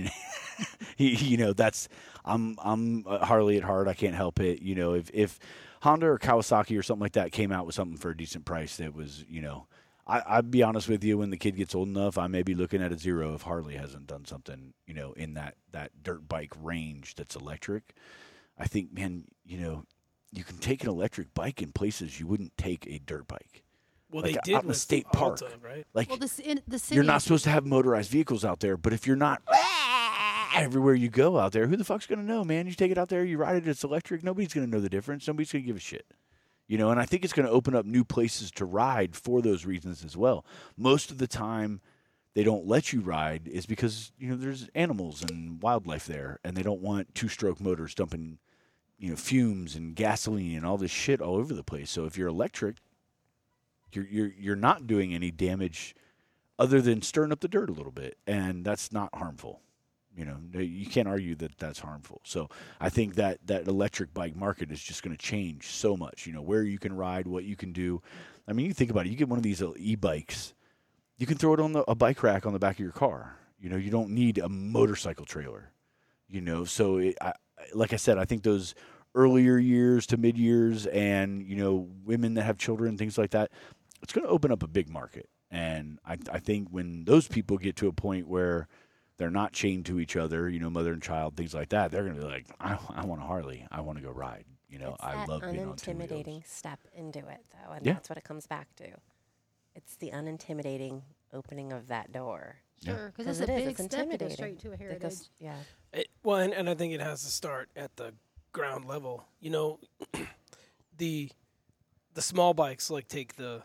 That's I'm Harley at heart. I can't help it. If Honda or Kawasaki or something like that came out with something for a decent price that was, I'd be honest with you, when the kid gets old enough, I may be looking at a zero if Harley hasn't done something, in that dirt bike range that's electric. I think, man, you can take an electric bike in places you wouldn't take a dirt bike. Well, like they did out in the state park, Alta, right? Like, Well, the city, you're not supposed to have motorized vehicles out there, but if you're not everywhere you go out there, who the fuck's going to know, man? You take it out there, you ride it, it's electric. Nobody's going to know the difference. Nobody's going to give a shit. And I think it's going to open up new places to ride for those reasons as well. Most of the time, they don't let you ride is because, there's animals and wildlife there, and they don't want two-stroke motors dumping, fumes and gasoline and all this shit all over the place. So if you're electric, you're not doing any damage other than stirring up the dirt a little bit, and that's not harmful. You can't argue that that's harmful. So I think that electric bike market is just going to change so much, where you can ride, what you can do. I mean, you think about it. You get one of these e-bikes, you can throw it on a bike rack on the back of your car. You don't need a motorcycle trailer, So like I said, I think those earlier years to mid years and, women that have children, things like that, it's going to open up a big market. And I think when those people get to a point where they're not chained to each other, mother and child, things like that, they're going to be like, I want a Harley. I want to go ride. I love being on two wheels. Unintimidating step into it, though, and Yeah. that's what it comes back to. It's the unintimidating opening of that door. sure, because 'Cause it's a it is, big it's step to go intimidating. straight to a That heritage. goes- yeah. And I think it has to start at the ground level. The small bikes, like take the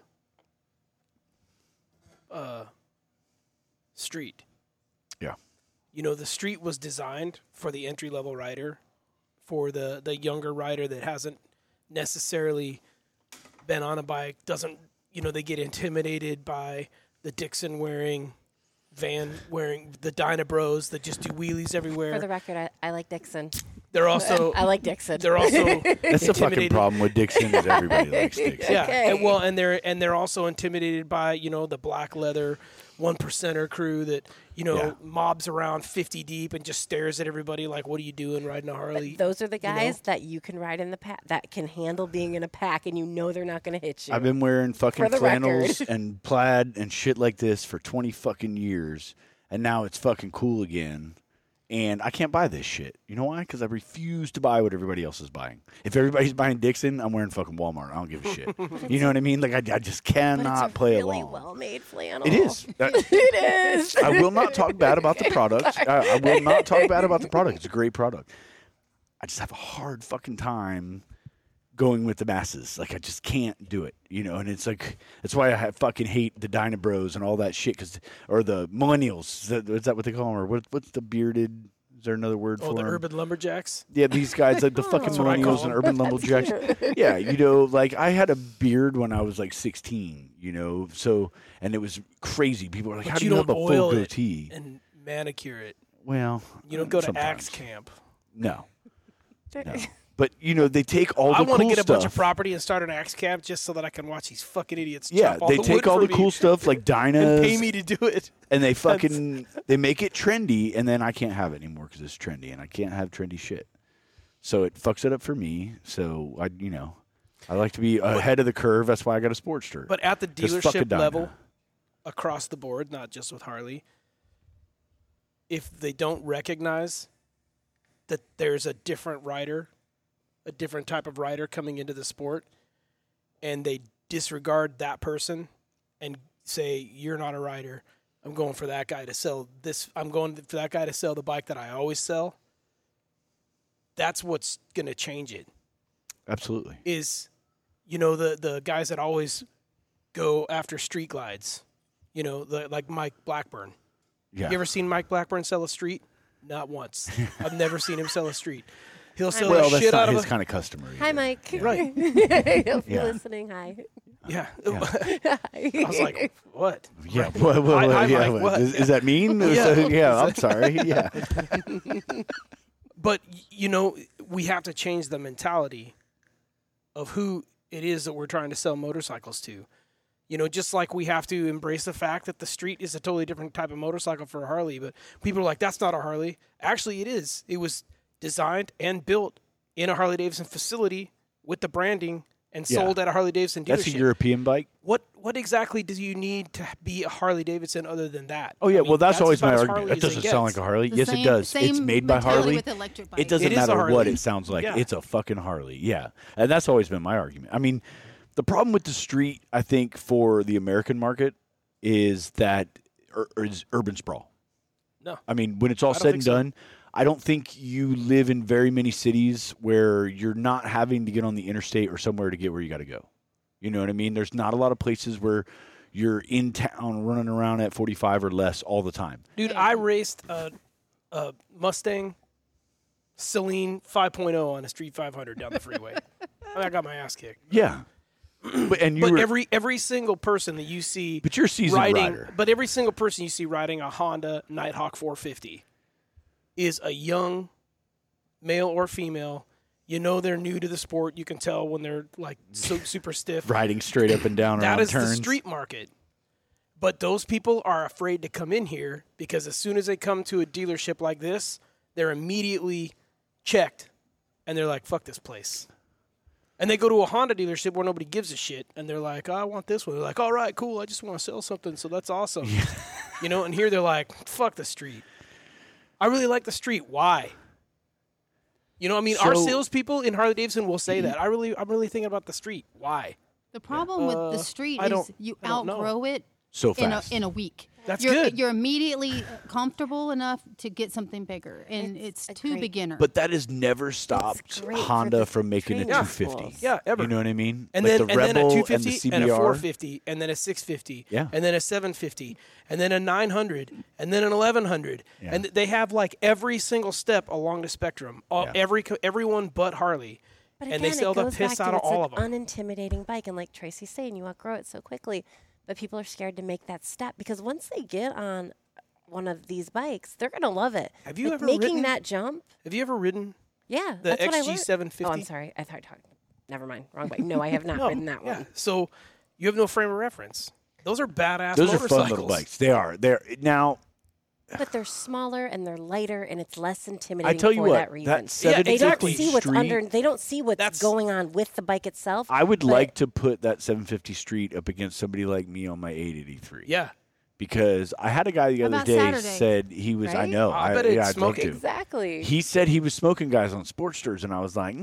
street. Yeah. The street was designed for the entry level rider, for the younger rider that hasn't necessarily been on a bike, doesn't they get intimidated by the Dixon wearing, Van wearing, the Dyna Bros that just do wheelies everywhere. For the record, I like Dixon. They're also I like Dixon. they're also That's the fucking intimidated. problem with Dixon is everybody likes Dixon. Yeah, Okay. and they're also intimidated by the black leather 1%er crew that Yeah. mobs around 50 deep and just stares at everybody like, "What are you doing riding a Harley?" Those are the guys that you can ride in the pack, that can handle being in a pack, and they're not going to hit you. I've been wearing fucking For the flannels record. and plaid and shit like this for 20 fucking years, and now it's fucking cool again. And I can't buy this shit. You know why? Because I refuse to buy what everybody else is buying. If everybody's buying Dixon, I'm wearing fucking Walmart. I don't give a shit. You know what I mean? Like, I just but cannot it's a play really along. well-made flannel. It is. It is. I will not talk bad about the product. I will not talk bad about the product. It's a great product. I just have a hard fucking time going with the masses. Like, I just can't do it, and it's like, that's why I fucking hate the Dyna Bros and all that shit, or the millennials. Is that what they call them? Or what's the bearded Is there another word for the them? urban lumberjacks. Yeah, these guys, like the fucking what I call millennials and them. urban lumberjacks. Yeah, like I had a beard when I was like 16, so, and it was crazy. People were like, But how do you you don't have a full oil goatee? it and manicure it. Well, You don't go to sometimes. axe camp. No. But, they take all the I want to cool get a bunch of stuff. property and start an axe camp just so that I can watch these fucking idiots Yeah, chop all they the take wood all for the me cool stuff like and Dynas, pay me to do it. and they they make it trendy, and then I can't have it anymore because it's trendy, and I can't have trendy shit. So it fucks it up for me. So I like to be ahead of the curve. That's why I got a Sportster. But at the Just fuck a dealership Dyna. level, across the board, not just with Harley, if they don't recognize that there's a different rider, a different type of rider coming into the sport, and they disregard that person and say, you're not a rider, I'm going for that guy to sell this, I'm going for that guy to sell the bike that I always sell, that's what's going to change it. Absolutely. Is, the guys that always go after street glides, like Mike Blackburn. Yeah. You ever seen Mike Blackburn sell a street? Not once. I've never seen him sell a street. He'll sell Well, the that's shit not out of his a kind of customer. Hi, either. Mike. Right. If Yeah. you're listening, hi. Yeah. Yeah. I was like, what? Yeah. Right. What, Hi, yeah. Mike, what? Is that mean? Yeah. I'm sorry. Yeah. But, we have to change the mentality of who it is that we're trying to sell motorcycles to. Just like we have to embrace the fact that the street is a totally different type of motorcycle for a Harley. But people are like, that's not a Harley. Actually, it is. It was designed and built in a Harley-Davidson facility with the branding and Yeah. sold at a Harley-Davidson dealership. That's a European bike. What exactly do you need to be a Harley-Davidson other than that? Oh, yeah. I mean, well, that's always my about as argument. Harley That as it doesn't sound like gets. a Harley. The Yes, same- it does. It's same made by mentality Harley. with electric It bikes. doesn't It is a matter what Harley. it sounds like. Yeah. It's a fucking Harley. Yeah. And that's always been my argument. I mean, the problem with the street, I think, for the American market is that is urban sprawl. No. I mean, when it's all I don't said think and so. done, I don't think you live in very many cities where you're not having to get on the interstate or somewhere to get where you got to go. You know what I mean? There's not a lot of places where you're in town running around at 45 or less all the time. Dude, I raced a Mustang Celine 5.0 on a Street 500 down the freeway. I got my ass kicked. Yeah. But Every single person that you see But you're a seasoned riding, rider. but every single person you see riding a Honda Nighthawk 450 is a young male or female. They're new to the sport. You can tell when they're like so super stiff. riding straight up and down That around is turns. the street market. But those people are afraid to come in here because as soon as they come to a dealership like this, they're immediately checked and they're like, fuck this place. And they go to a Honda dealership where nobody gives a shit and they're like, oh, I want this one. They're like, all right, cool. I just want to sell something. So that's awesome. And here they're like, fuck the street. I really like the street. Why? Our So- salespeople in Harley Davidson will say that. I'm really thinking about the street. Why? The problem with the street I is don't- you I don't know. outgrow it So in fast. a week. That's you're, good. You're immediately comfortable enough to get something bigger, and It's it's a too great- beginner. But that has never stopped great for Honda the from making a training 250. schools. Yeah, ever. You know what I mean? And Like then the and then a Rebel 250 and and, the a CBR. 450 and then a 650 Yeah. and then a 750 and then a 900 and then an 1100 Yeah. and they have like every single step along the spectrum. Yeah. Everyone but Harley. But And again, they sell it the goes piss back to out of it's all an of 'em. unintimidating bike, and like Tracy's saying, you outgrow it so quickly. But people are scared to make that step because once they get on one of these bikes, they're gonna love it. Have you Like, ever making ridden- that jump? Have you ever ridden Yeah, the that's what I XG learned. 750? Oh, I'm sorry. I thought. Never mind. Wrong bike. No, I have not ridden that yeah. one. So you have no frame of reference. Those are badass Those are motorcycles. fun little bikes. They are. They're now. But they're smaller and they're lighter, and it's less I intimidating tell you for what, that reason. that 750 they exactly. don't see what's Street. under. They don't see what's That's- going on with the bike itself. I would but like to put that 750 Street up against somebody like me on my 883. Yeah. Because I had a guy the How other about day Saturday? said he was. I Right? know. I bet it's I'd love smoking. to. exactly. He said he was smoking guys on Sportsters, and I was like, I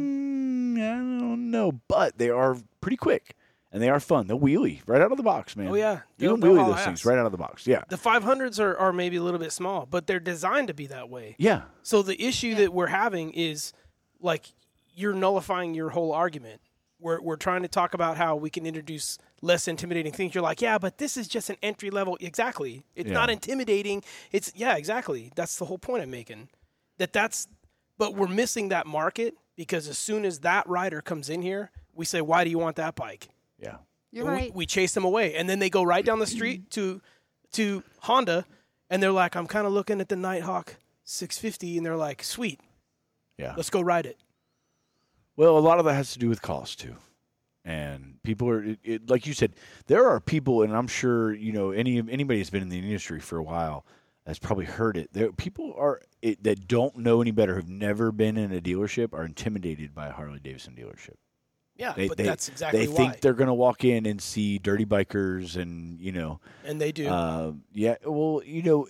don't know, but they are pretty quick and they are fun. They'll wheelie right out of the box, man. Oh, yeah. you can They'll wheelie haul those ass. things right out of the box. Yeah, The 500s are maybe a little bit small, but they're designed to be that way. yeah. So the issue that we're having is like you're nullifying your whole argument. We're trying to talk about how we can introduce less intimidating things. You're like, yeah, but this is just an entry level. Exactly. It's Yeah. not intimidating. It's exactly. That's the whole point I'm making. but we're missing that market because as soon as that rider comes in here, we say, why do you want that bike? Yeah. You're And right. We chase them away. And then they go right down the street to Honda, and they're like, I'm kind of looking at the Nighthawk 650, and they're like, sweet, Yeah. let's go ride it. Well, a lot of that has to do with cost too, and people are like you said. There are people, and I'm sure anybody that's been in the industry for a while has probably heard it. There people that don't know any better, have never been in a dealership, are intimidated by a Harley Davidson dealership. Yeah, that's exactly they why. think they're going to walk in and see dirty bikers, and And they do. yeah. Well,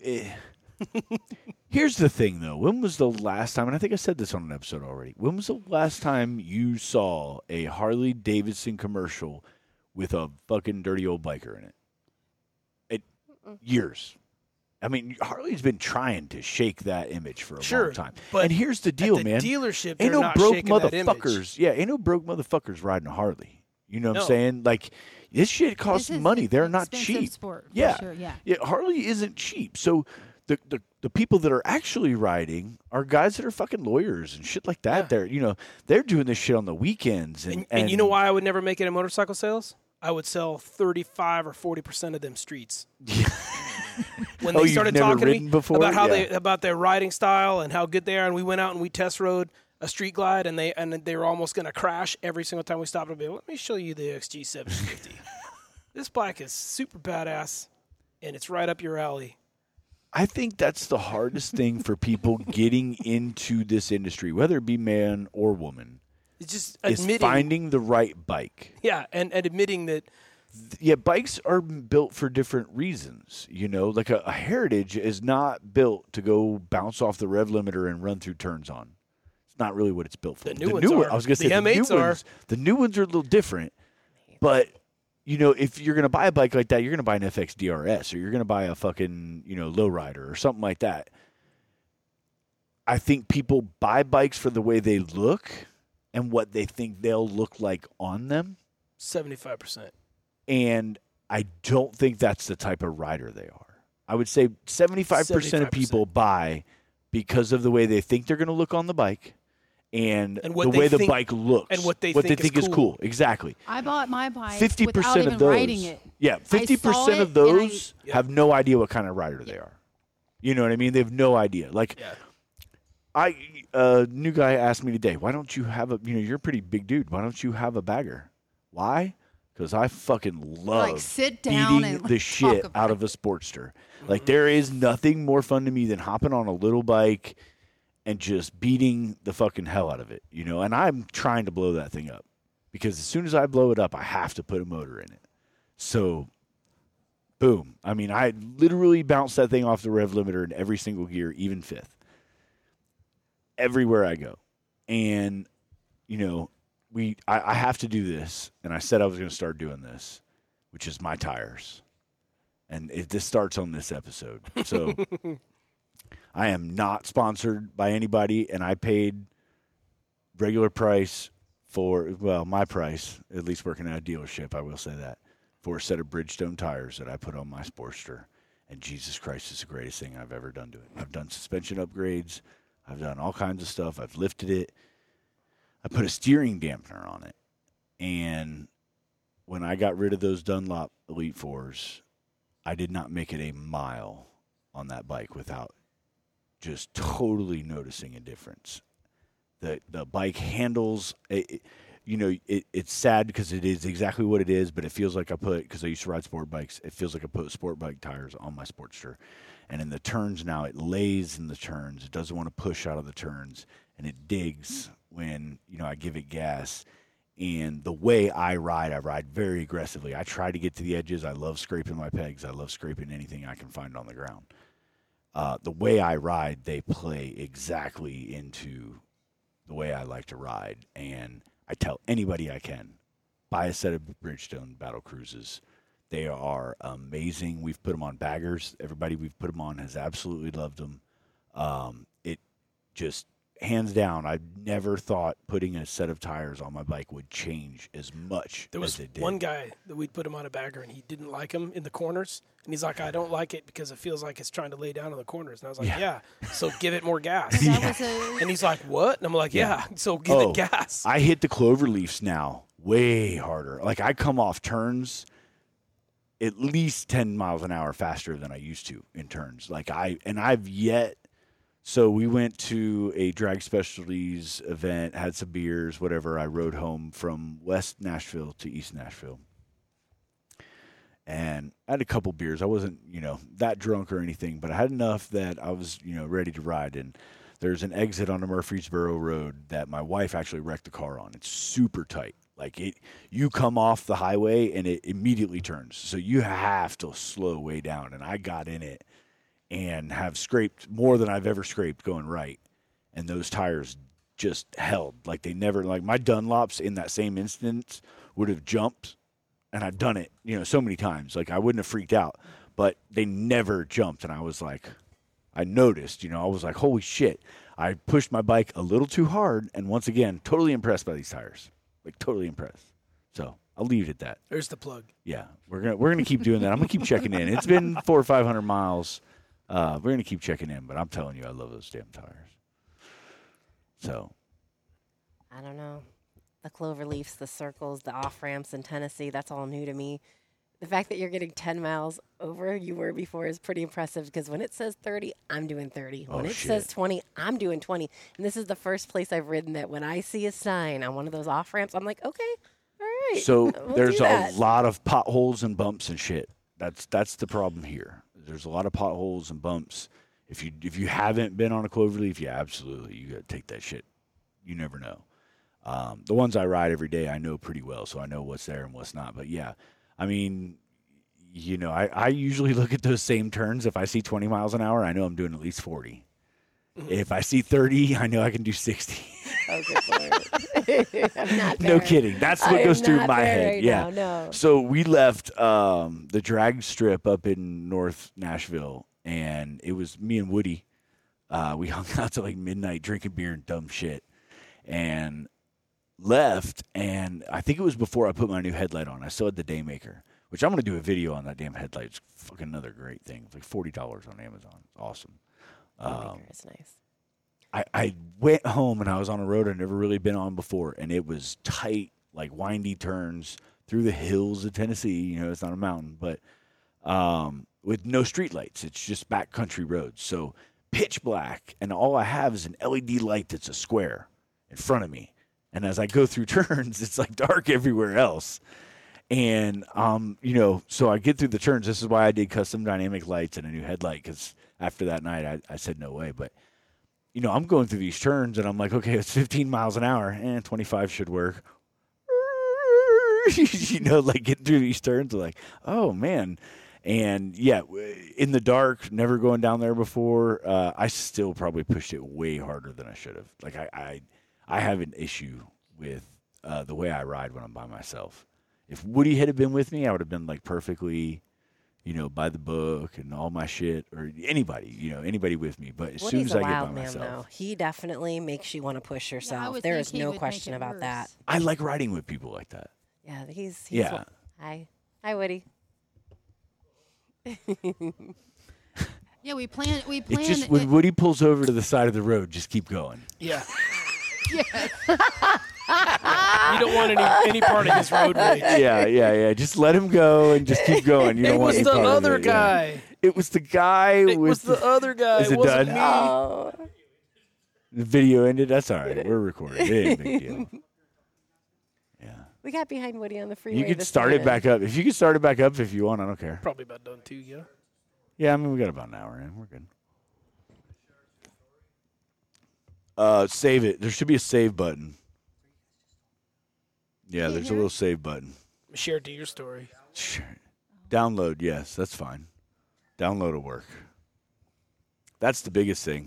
here's the thing, though. When was the last time, and I think I said this on an episode already, when was the last time you saw a Harley Davidson commercial with a fucking dirty old biker in it? Years. I mean, Harley's been trying to shake that image for a long time. But and here's the deal, at the man. dealership, Ain't they're no not broke shaking that image. motherfuckers. Yeah, ain't no broke motherfuckers riding a Harley. You know what No. I'm saying? Like, this shit costs This is money. an They're not expensive cheap. sport, for yeah. sure, yeah. Harley isn't cheap. So the people that are actually riding are guys that are fucking lawyers and shit like that. Yeah. They're doing this shit on the weekends. And you know why I would never make it in motorcycle sales? I would sell 35 or 40% of them streets. When they you've started never talking to ridden me before? about how Yeah. about their riding style and how good they are, and we went out and we test rode a street glide, and they were almost going to crash every single time we stopped. I'd be, let me show you the XG 750. This bike is super badass, and it's right up your alley. I think that's the hardest thing for people getting into this industry, whether it be man or woman, It's just is admitting, finding the right bike. yeah, and admitting that. Yeah, bikes are built for different reasons. Like a Heritage is not built to go bounce off the rev limiter and run through turns on. It's not really what it's built for. The new ones are. I was going to say The M8s are. The new ones are a little different. But if you're going to buy a bike like that, you're going to buy an FX DRS, or you're going to buy a fucking lowrider or something like that. I think people buy bikes for the way they look and what they think they'll look like on them. 75%. And I don't think that's the type of rider they are. I would say 75% of people buy because of the way they think they're going to look on the bike and what the way they the think- bike looks. and what they think is is cool. Exactly. I bought my bike 50% without even of those. riding it. Yeah, I saw 50% it of and I- those have no idea what kind of rider they are. You know what I mean? They have no idea. Like, Yeah. new guy asked me today, why don't you have you're a pretty big dude. Why don't you have a bagger? Why? Because I fucking love sit down beating and, the like, shit talk out about of a Sportster. Like, there is nothing more fun to me than hopping on a little bike and just beating the fucking hell out of it, And I'm trying to blow that thing up because as soon as I blow it up, I have to put a motor in it. So, boom. I mean, I literally bounce that thing off the rev limiter in every single gear, even fifth, everywhere I go. And, I have to do this, and I said I was going to start doing this, which is my tires. And this starts on this episode. So I am not sponsored by anybody, and I paid regular price my price, at least working at a dealership, I will say that, for a set of Bridgestone tires that I put on my Sportster. And Jesus Christ, it's the greatest thing I've ever done to it. I've done suspension upgrades. I've done all kinds of stuff. I've lifted it. I put a steering dampener on it. And when I got rid of those Dunlop Elite 4s, I did not make it a mile on that bike without just totally noticing a difference. The bike handles, it's sad because it is exactly what it is, but it feels like because I used to ride sport bikes, it feels like I put sport bike tires on my Sportster. And in the turns now, it lays in the turns. It doesn't want to push out of the turns, and it digs when, I give it gas. And the way I ride very aggressively. I try to get to the edges. I love scraping my pegs. I love scraping anything I can find on the ground. The way I ride, they play exactly into the way I like to ride. And I tell anybody I can, buy a set of Bridgestone Battle Cruises. They are amazing. We've put them on baggers. Everybody we've put them on has absolutely loved them. It just hands down, I never thought putting a set of tires on my bike would change as much There was as it did. one guy that we'd put him on a bagger, and he didn't like him in the corners. And he's like, I don't like it because it feels like it's trying to lay down in the corners. And I was like, yeah, so give it more gas. That was a, And he's like, what? And I'm like, yeah, so give Oh, it gas. I hit the clover leaves now way harder. Like I come off turns at least 10 miles an hour faster than I used to in turns. So we went to a Drag Specialties event, had some beers, whatever. I rode home from West Nashville to East Nashville. And I had a couple beers. I wasn't, that drunk or anything, but I had enough that I was, ready to ride. And there's an exit on the Murfreesboro Road that my wife actually wrecked the car on. It's super tight. Like you come off the highway and it immediately turns. So you have to slow way down. And I got in it and have scraped more than I've ever scraped going right. And those tires just held. Like they never, like my Dunlops in that same instance would have jumped. And I've done it, so many times. Like I wouldn't have freaked out, but they never jumped. And I was like, I noticed, I was like, holy shit. I pushed my bike a little too hard. And once again, totally impressed by these tires. Like totally impressed. So I'll leave it at that. There's the plug. Yeah, we're gonna keep doing that. I'm gonna keep checking in. It's been 400 or 500 miles. We're gonna keep checking in, but I'm telling you, I love those damn tires. So I don't know. The clover leaves, the circles, the off ramps in Tennessee, that's all new to me. The fact that you're getting 10 miles over you were before is pretty impressive because when it says 30, I'm doing 30. When it says 20, I'm doing 20. And this is the first place I've ridden that when I see a sign on one of those off ramps, I'm like, okay, all right. So we'll there's do a that. lot of potholes and bumps and shit. That's the problem here. There's a lot of potholes and bumps. If you haven't been on a cloverleaf, yeah, absolutely, you gotta take that shit. You never know. The ones I ride every day, I know pretty well, so I know what's there and what's not. But yeah, I mean, I usually look at those same turns. If I see 20 miles an hour, I know I'm doing at least 40. If I see 30, I know I can do 60. Oh, good Lord. I'm not there. No kidding. That's what I goes am through not my there head. right Yeah. now, no. So we left the drag strip up in North Nashville, and it was me and Woody. We hung out till like midnight drinking beer and dumb shit, and left. And I think it was before I put my new headlight on. I still had the Daymaker, which I'm going to do a video on that damn headlight. It's fucking another great thing. It's like $40 on Amazon. It's awesome. Daymaker is nice. I went home and I was on a road I'd never really been on before, and it was tight, like windy turns through the hills of Tennessee. It's not a mountain, but with no street lights. It's just backcountry roads. So pitch black, and all I have is an LED light that's a square in front of me. And as I go through turns, it's like dark everywhere else. And, so I get through the turns. This is why I did custom dynamic lights and a new headlight, because after that night, I said no way. But, I'm going through these turns, and I'm like, okay, it's 15 miles an hour, and 25 should work. Like getting through these turns, like, oh, man. And, yeah, in the dark, never going down there before, I still probably pushed it way harder than I should have. Like, I have an issue with the way I ride when I'm by myself. If Woody had been with me, I would have been like perfectly, by the book and all my shit, or anybody with me. But as soon Woody's as a I get by wild man, myself, though. He definitely makes you want to push I yourself. would There think is he no would question make it about that. worse. I like riding with people like that. Yeah, he's Yeah. Hi, Woody. Yeah, we planned. It's just when Woody pulls over to the side of the road, just keep going. Yeah. Yes. You don't want any part of his road rage. Yeah. Just let him go and just keep going. You don't It want was any the part of other it, yeah. guy. It was the guy It with was the other guy. Is It it wasn't done? me. Oh, the video ended. That's all right. We're recording. It ain't a big deal. Yeah. we got behind Woody on the freeway. You could this start it morning. back up. If you could start it back up if you want, I don't care. Probably about done too, yeah. Yeah, I mean, we got about an hour in. We're good. Save it. There should be a save button. Yeah, there's a little save button. Share it to your story. Sure. Download, yes, that's fine. Download will work. That's the biggest thing.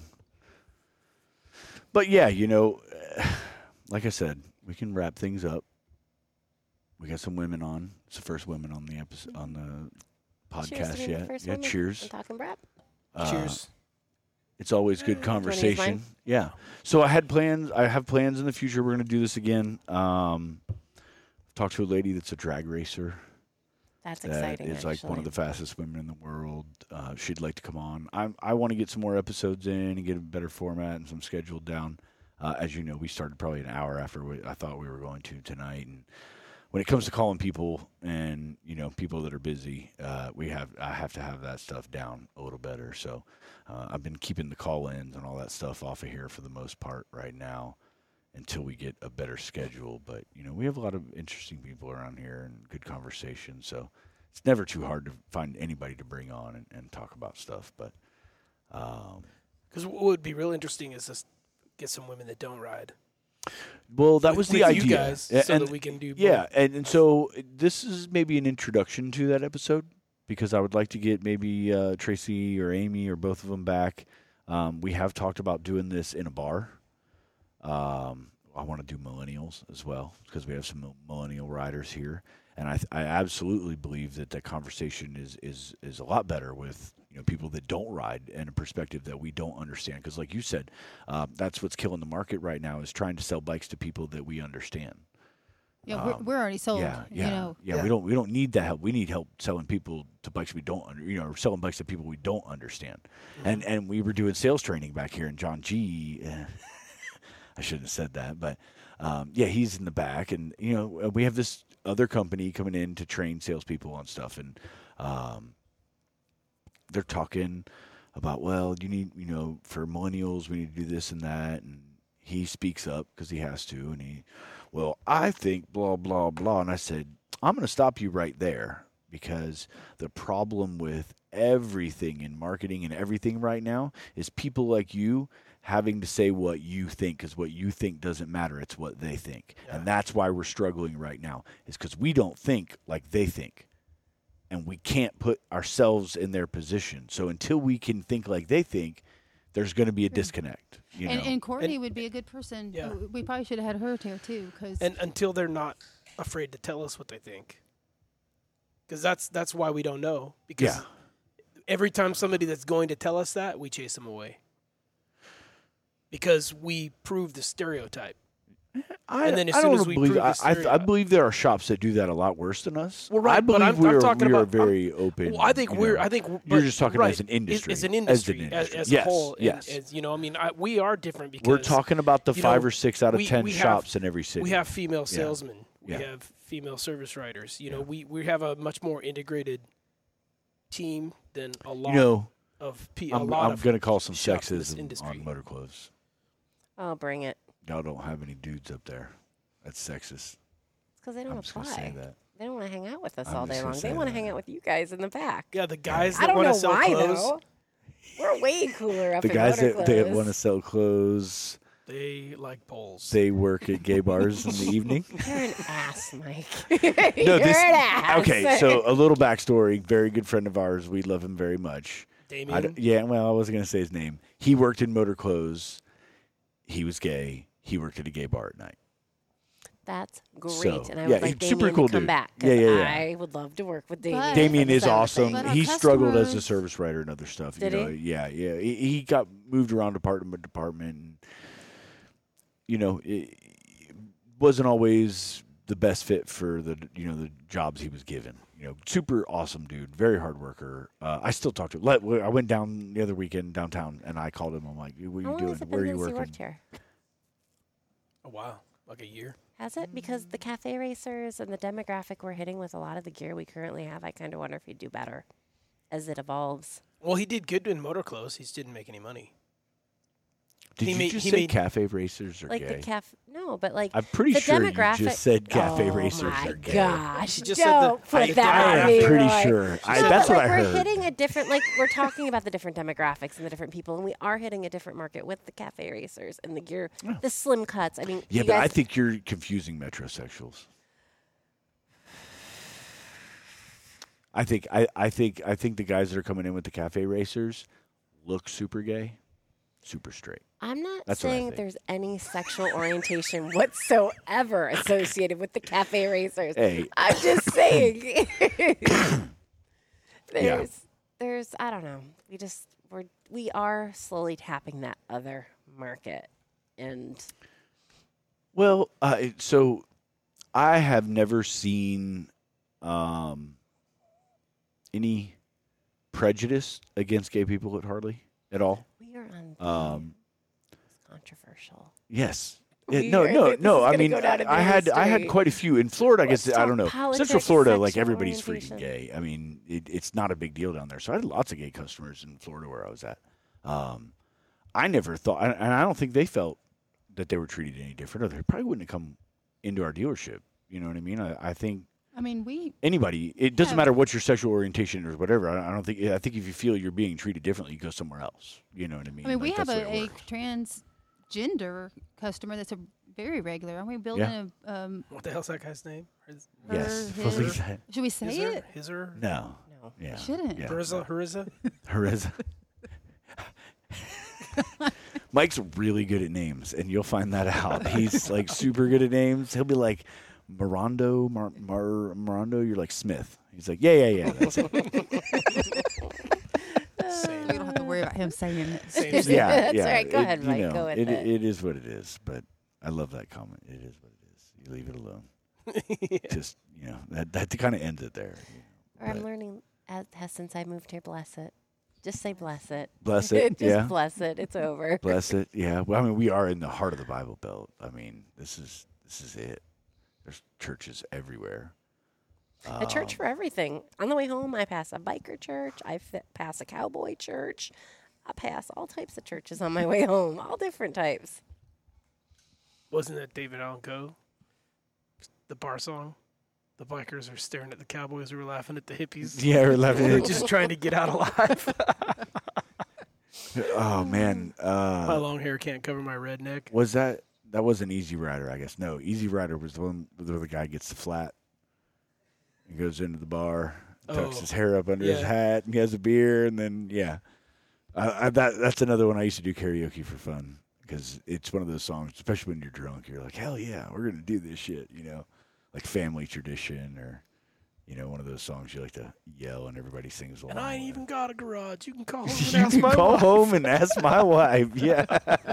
But yeah, like I said, we can wrap things up. We got some women on. It's the first women on the episode, on the Cheers to podcast being the yet. first Yeah, woman cheers. in Talking Brap. Cheers. It's always good use mine? conversation. Yeah. So I have plans in the future. We're going to do this again. Talked to a lady that's a drag racer. That's That exciting. is like one of actually. the fastest women in the world. She'd like to come on. I want to get some more episodes in and get a better format and some scheduled down. As you know, we started probably an hour after I thought we were going to tonight. And when it comes to calling people and people that are busy, I have to have that stuff down a little better. So I've been keeping the call-ins and all that stuff off of here for the most part right now, until we get a better schedule. But, we have a lot of interesting people around here and good conversation. So it's never too hard to find anybody to bring on and talk about stuff. But Because what would be real interesting is just get some women that don't ride. well, that was with the idea. you guys, so And- that we can do. yeah, and so this is maybe an introduction to that episode, because I would like to get maybe Tracy or Amy or both of them back. We have talked about doing this in a bar. I want to do millennials as well, because we have some millennial riders here, and I absolutely believe that conversation is a lot better with people that don't ride and a perspective that we don't understand. Because like you said, that's what's killing the market right now, is trying to sell bikes to people that we understand. Yeah, we're already sold. Yeah. We don't need that help. We need help selling people to bikes we don't or selling bikes to people we don't understand. And we were doing sales training back here, and John G. I shouldn't have said that, but he's in the back, and we have this other company coming in to train salespeople on stuff, and they're talking about, well, you need, for millennials, we need to do this and that, and he speaks up because he has to, and I think blah blah blah, and I said, I'm going to stop you right there, because the problem with everything in marketing and everything right now is people like you having to say what you think, because what you think doesn't matter. It's what they think. Yeah. And that's why we're struggling right now, is because we don't think like they think. And we can't put ourselves in their position. So until we can think like they think, there's going to be a disconnect. And Courtney would be a good person. Yeah. We probably should have had her here too. And until they're not afraid to tell us what they think. Because that's why we don't know. Because every time somebody that's going to tell us that, we chase them away. Because we prove the stereotype. I believe there are shops that do that a lot worse than us. Well, right, I believe I'm we talking are about, very open. Well, I think you're just talking right, as an industry. As an industry, as a whole. Yes. We are different because we're talking about the 5 or 6 out of 10 shops in every city. We have female salesmen. Yeah. We have female service riders. We have a much more integrated team than a lot of people. I'm going to call some shops in this sexism industry. on Motor Clothes. Oh, bring it. Y'all don't have any dudes up there. That's sexist. It's because they don't I'm just gonna say apply. that. They don't want to hang out with us I'm all just day gonna long. say They want to that. hang out with you guys in the back. Yeah, the guys I that don't want know to sell why clothes, though. We're way cooler up The in guys Motor that Clothes. want to sell clothes, they like poles. they work at gay bars in the evening. You're an ass, Mike. No, You're an ass. Okay, so a little backstory. Very good friend of ours. We love him very much. Damien. I wasn't going to say his name. He worked in Motor Clothes. He was gay. He worked at a gay bar at night. That's great, So, and I yeah, would like he's super Damien cool to come dude. back. Yeah, 'cause yeah, yeah. I would love to work with Damien. Damien on is this other awesome. thing. But our He struggled as a customers- service writer and other stuff. Did he? Yeah. He got moved around department to department. And, it wasn't always the best fit for the jobs he was given. Super awesome dude, very hard worker. I still talk to him. I went down the other weekend downtown, and I called him. I'm like, "What are How you long doing? has it Where are been you since you working?" worked here? Oh, wow. Like a year. Has it? Because the cafe racers and the demographic we're hitting with a lot of the gear we currently have, I kind of wonder if he'd do better as it evolves. Well, he did good in Motor Clothes. He just didn't make any money. Did He you made- just he say made- cafe racers are Like gay? the cafe, no, but like I'm pretty the sure demographic. you just said cafe racers Oh my are gay. gosh! He just said Don't that- put I- that I on am me, pretty Roy. sure. No, That's but what I we're heard. hitting a different, like we're talking about the different demographics and the different people, and we are hitting a different market with the cafe racers and the gear, the slim cuts. I mean, Yeah, you but I guys, think you're confusing metrosexuals. I think the guys that are coming in with the cafe racers look super gay, super straight. I'm not That's what I saying think. there's any sexual orientation whatsoever associated with the cafe racers. Hey. I'm just saying. there's I don't know. we are slowly tapping that other market, and Well, so I have never seen any prejudice against gay people at Harley at all. we are on. It's controversial. Yes. We No. are- this is I gonna mean, go down in I had history. quite a few in Florida. I guess Let's I don't know. talk politics, Central Florida, like sexual everybody's freaking orientation. gay. I mean, it's not a big deal down there. So I had lots of gay customers in Florida where I was at. I never thought, and I don't think they felt that they were treated any different, or they probably wouldn't have come into our dealership. You know what I mean? I think I mean, we anybody, it doesn't Yeah. matter what your sexual orientation or whatever. I don't think. I think if you feel you're being treated differently, you go somewhere else. You know what I mean? I mean, we Like, have that's the way it a works. transgender customer that's a very regular. Are we building a? What the hell's that guy's name? His, Yes. her, Believe his- that. Should we say his, her, it? his, her, No. No. Yeah. Shouldn't. Yeah. Hariza. Hariza. Mike's really good at names, and you'll find that out. He's like super good at names. He'll be like Marondo, Marondo. You're like Smith. He's like, yeah. That's it. Same. We don't have to worry about him saying it. Same. Yeah, That's yeah. right. Go ahead, you Mike. know, Go with it. it. It is what it is. But I love that comment. It is what it is. You leave it alone. Just that kind of ends it there. Or I'm But- learning since I moved here. Bless it. Just say bless it. Bless it. Just Yeah. bless it. It's over. Bless it. Yeah. Well, I mean, we are in the heart of the Bible Belt. I mean, this is it. There's churches everywhere. A church for everything. On the way home, I pass a biker church. I pass a cowboy church. I pass all types of churches on my way home. All different types. Wasn't that David Allen Coe? The bar song? The bikers are staring at the cowboys who were laughing at the hippies. Yeah, we're laughing They're at just trying to get out alive. Oh man, My long hair can't cover my redneck. was that wasn't Easy Rider? I guess no. Easy Rider was the one where the guy gets the flat and goes into the bar, tucks Oh, his hair up under his yeah. hat, and he has a beer, and then that's another one I used to do karaoke for fun because it's one of those songs, especially when you're drunk. You're like, hell yeah, we're gonna do this shit, like Family Tradition or. One of those songs you like to yell and everybody sings along. And I ain't with. even got a garage. You can call home and You ask can my call wife. home and ask my wife. Yeah.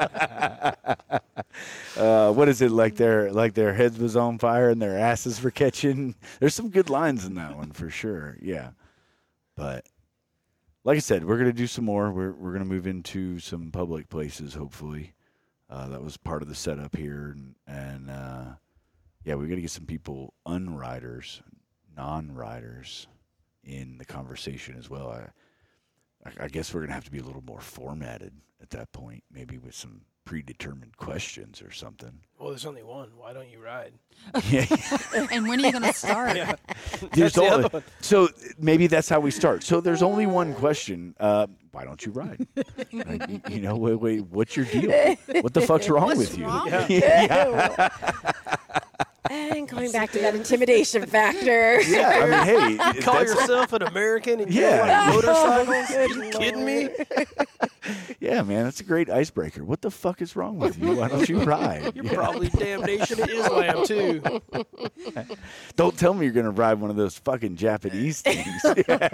What is it like? Their heads was on fire and their asses were catching. There's some good lines in that one for sure. Yeah, but like I said, we're gonna do some more. We're gonna move into some public places. Hopefully, that was part of the setup here, and yeah, we got to get some people unriders, non-riders in the conversation as well. I guess we're going to have to be a little more formatted at that point, maybe with some predetermined questions or something. Well, there's only one. Why don't you ride? Yeah. And when are you going to start? There's the only- other one. so maybe that's how we start. So there's only one question. Why don't you ride? Like, wait, what's your deal? What the fuck's wrong What's with you? wrong Yeah. Yeah. And going back to that intimidation factor. Yeah, I mean, hey, Call that's- yourself an American and Yeah. you like motorcycles? Are you kidding me? yeah, man, that's a great icebreaker. What the fuck is wrong with you? Why don't you ride? You're Yeah. probably damnation of Islam, too. Don't tell me you're going to ride one of those fucking Japanese things.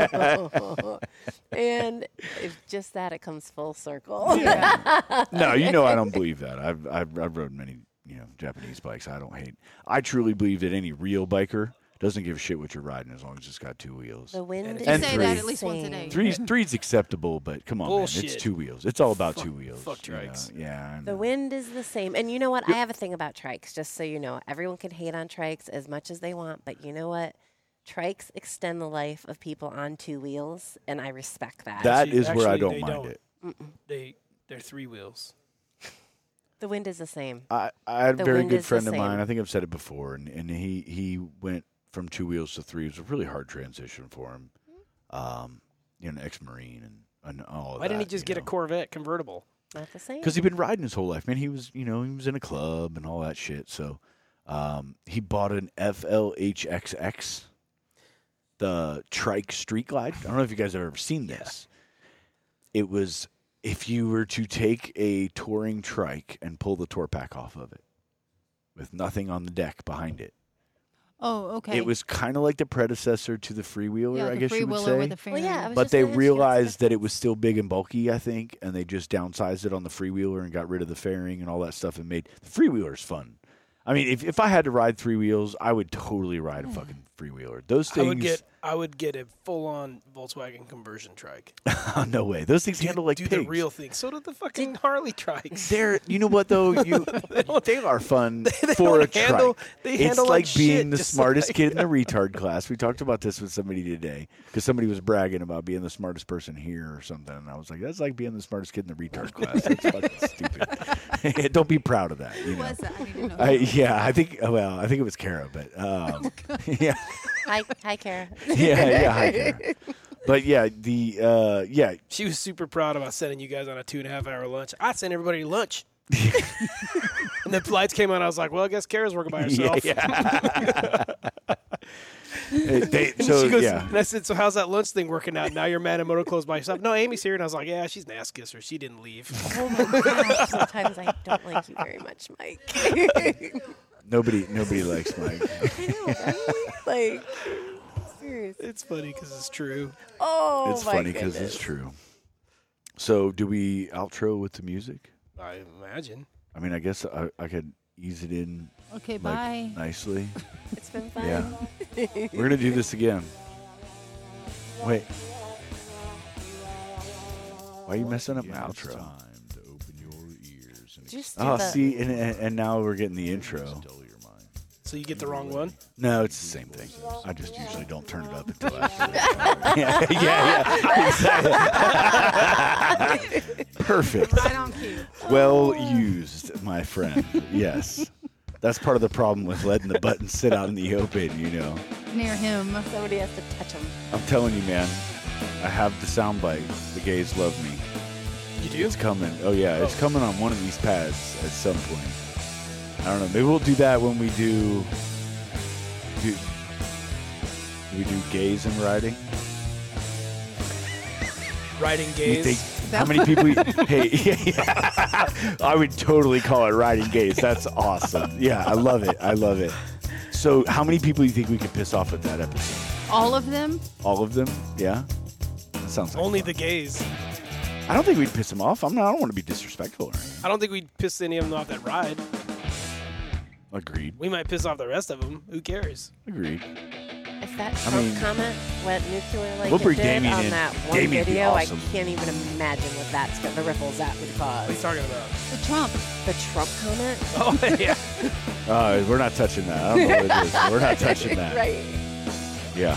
And it's just that it comes full circle. No, I don't believe that. I've rode many Japanese bikes. I don't hate. I truly believe that any real biker doesn't give a shit what you're riding as long as it's got two wheels. The wind And is You And say three. that at least once a day. Three's acceptable, but come on, man, Bullshit. it's two wheels. It's all about Fuck- two wheels. fuck trikes. Yeah. I The know. wind is the same. And you know what? I have a thing about trikes, just so you know. Everyone can hate on trikes as much as they want, but you know what? Trikes extend the life of people on two wheels, and I respect that. That is where I Actually, don't they mind don't. it. They're three wheels. The wind is the same. I had a The very wind good is the friend of same. mine. I think I've said it before, and he went from two wheels to three. It was a really hard transition for him. An ex-Marine and all of Why didn't he that, just get a Corvette convertible? Not the same. Because he'd been riding his whole life, man. He was, he was in a club and all that shit. So, he bought an FLHXX, the Trike Street Glide. I don't know if you guys have ever seen this. It was if you were to take a touring trike and pull the tour pack off of it, with nothing on the deck behind it. Oh, okay. It was kind of like the predecessor to the freewheeler, yeah, I the guess you would freewheeler say. with the fairing. Well, yeah, I was But just they gonna ask you, what's the realized that it difference? was still big and bulky, I think, and they just downsized it on the freewheeler and got rid of the fairing and all that stuff and made the freewheeler's fun. I mean, if I had to ride three wheels, I would totally ride a fucking freewheeler. Those things, I would get a full-on Volkswagen conversion trike. no way. Those things handle like do pigs. the real thing. So do the fucking Harley trikes. They're, you know what though, they are fun for a don't handle- trike. they It's handle like like being shit, the just smartest like- kid in the retard class. We talked about this with somebody today because somebody was bragging about being the smartest person here or something, and I was like, that's like being the smartest kid in the retard class. That's fucking stupid. Don't be proud of that. You Who know? was that? I need to know. I think it was Kara, but yeah, Hi, Kara. yeah, hi, Kara. But yeah, She was super proud about sending you guys on a 2.5-hour lunch. I sent everybody lunch. And the lights came on. I was like, well, I guess Kara's working by herself. So She goes, yeah. and I said, so how's that lunch thing working out? Now you're mad at motor clothes by yourself. No, Amy's here. And I was like, yeah, she's an ass kisser. She didn't leave. Oh my gosh, sometimes I don't like you very much, Mike. Nobody likes Mike. I know, right? Like, seriously. It's funny because it's true. Oh, It's my funny because goodness. it's true. So, do we outro with the music? I imagine. I mean, I guess I could ease it in Okay, like bye. nicely. It's been fun. Yeah. We're gonna do this again. Wait. Why are you messing up my outro? Time to open your ears and Just do Oh, the, see, and now we're getting the intro. still your mind. So you get the wrong one? No, it's the same thing. I just usually don't turn it up until after. yeah, exactly. Perfect. Right on cue. Well used, my friend. Yes. That's part of the problem with letting the button sit out in the open, you know. Near him. somebody has to touch them. I'm telling you, man, I have the soundbite. The gays love me. You do? It's coming. Oh, yeah, it's coming on one of these pads at some point. I don't know. Maybe we'll do that when we do we do gays and riding? Riding You gays. think, how many people? Hey, yeah, I would totally call it riding gays. That's awesome. Yeah, I love it. I love it. So, how many people do you think we could piss off with that episode? All of them? All of them? Yeah. That sounds like Only fun. the gays. I don't think we'd piss them off. I don't want to be disrespectful or anything. I don't think we'd piss any of them off that ride. Agreed. We might piss off the rest of them. Who cares? Agreed. If that I Trump mean, comment went nuclear like we'll it bring did Damien on in. that one Damien'd be video, awesome. I can't even imagine what that's the ripples that would What are you cause. talking about? The Trump. The Trump comment? Oh, yeah. We're not touching that. I don't know what it is. We're not touching that. Right. Yeah.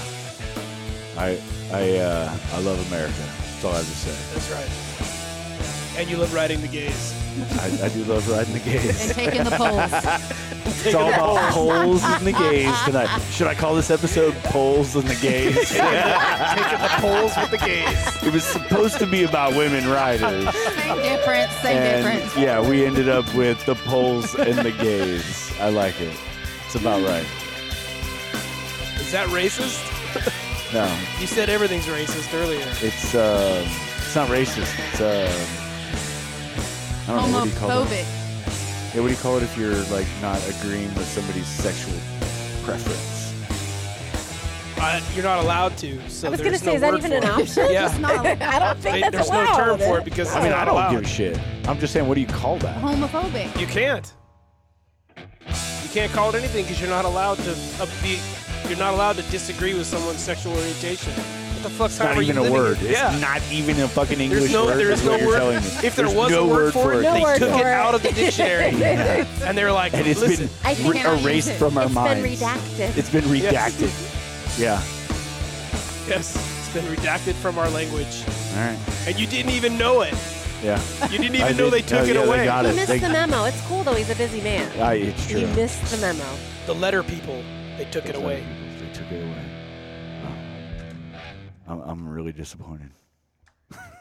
I love America. That's all I have to say. That's right. And you love riding the gays. I do love riding the gays. And taking the polls. It's all about poles and the gays tonight. Should I call this episode Poles and the Gays? Taking the polls with the gays. It was supposed to be about women riders. Same difference. Same And difference. yeah, we ended up with the poles and the gays. I like it. It's about right. Is that racist? No, You said everything's racist earlier. it's not racist. It's I don't know, what do you call it? Homophobic. Yeah, what do you call it if you're like not agreeing with somebody's sexual preference? You're not allowed to. So I was going to there's say, no is that word even for an it. option? Yeah. It's not I don't think that's There's allowed. no term for it because I mean, it's I not don't allowed. give a shit. I'm just saying, what do you call that? Homophobic. You can't. You can't call it anything because you're not allowed to You're not allowed to disagree with someone's sexual orientation. What the fuck's It's not even a word. It's not even a fucking English word. There is is no what you're word. telling me. If there There's was no a word for it, No they word took for it it. out of the dictionary. And they were like, And it's listen, I think Cannot use erased it. from our It's minds. been redacted. It's been redacted. Yeah. yes, it's been redacted from our language. All right. And you didn't even know it. Yeah. You didn't I even know they did- took oh, it yeah, away. They got He it. missed They- the memo. It's cool, though. He's a busy man. It's true. He missed the memo. The letter people, they took it away. They took it away. Oh. I'm really disappointed.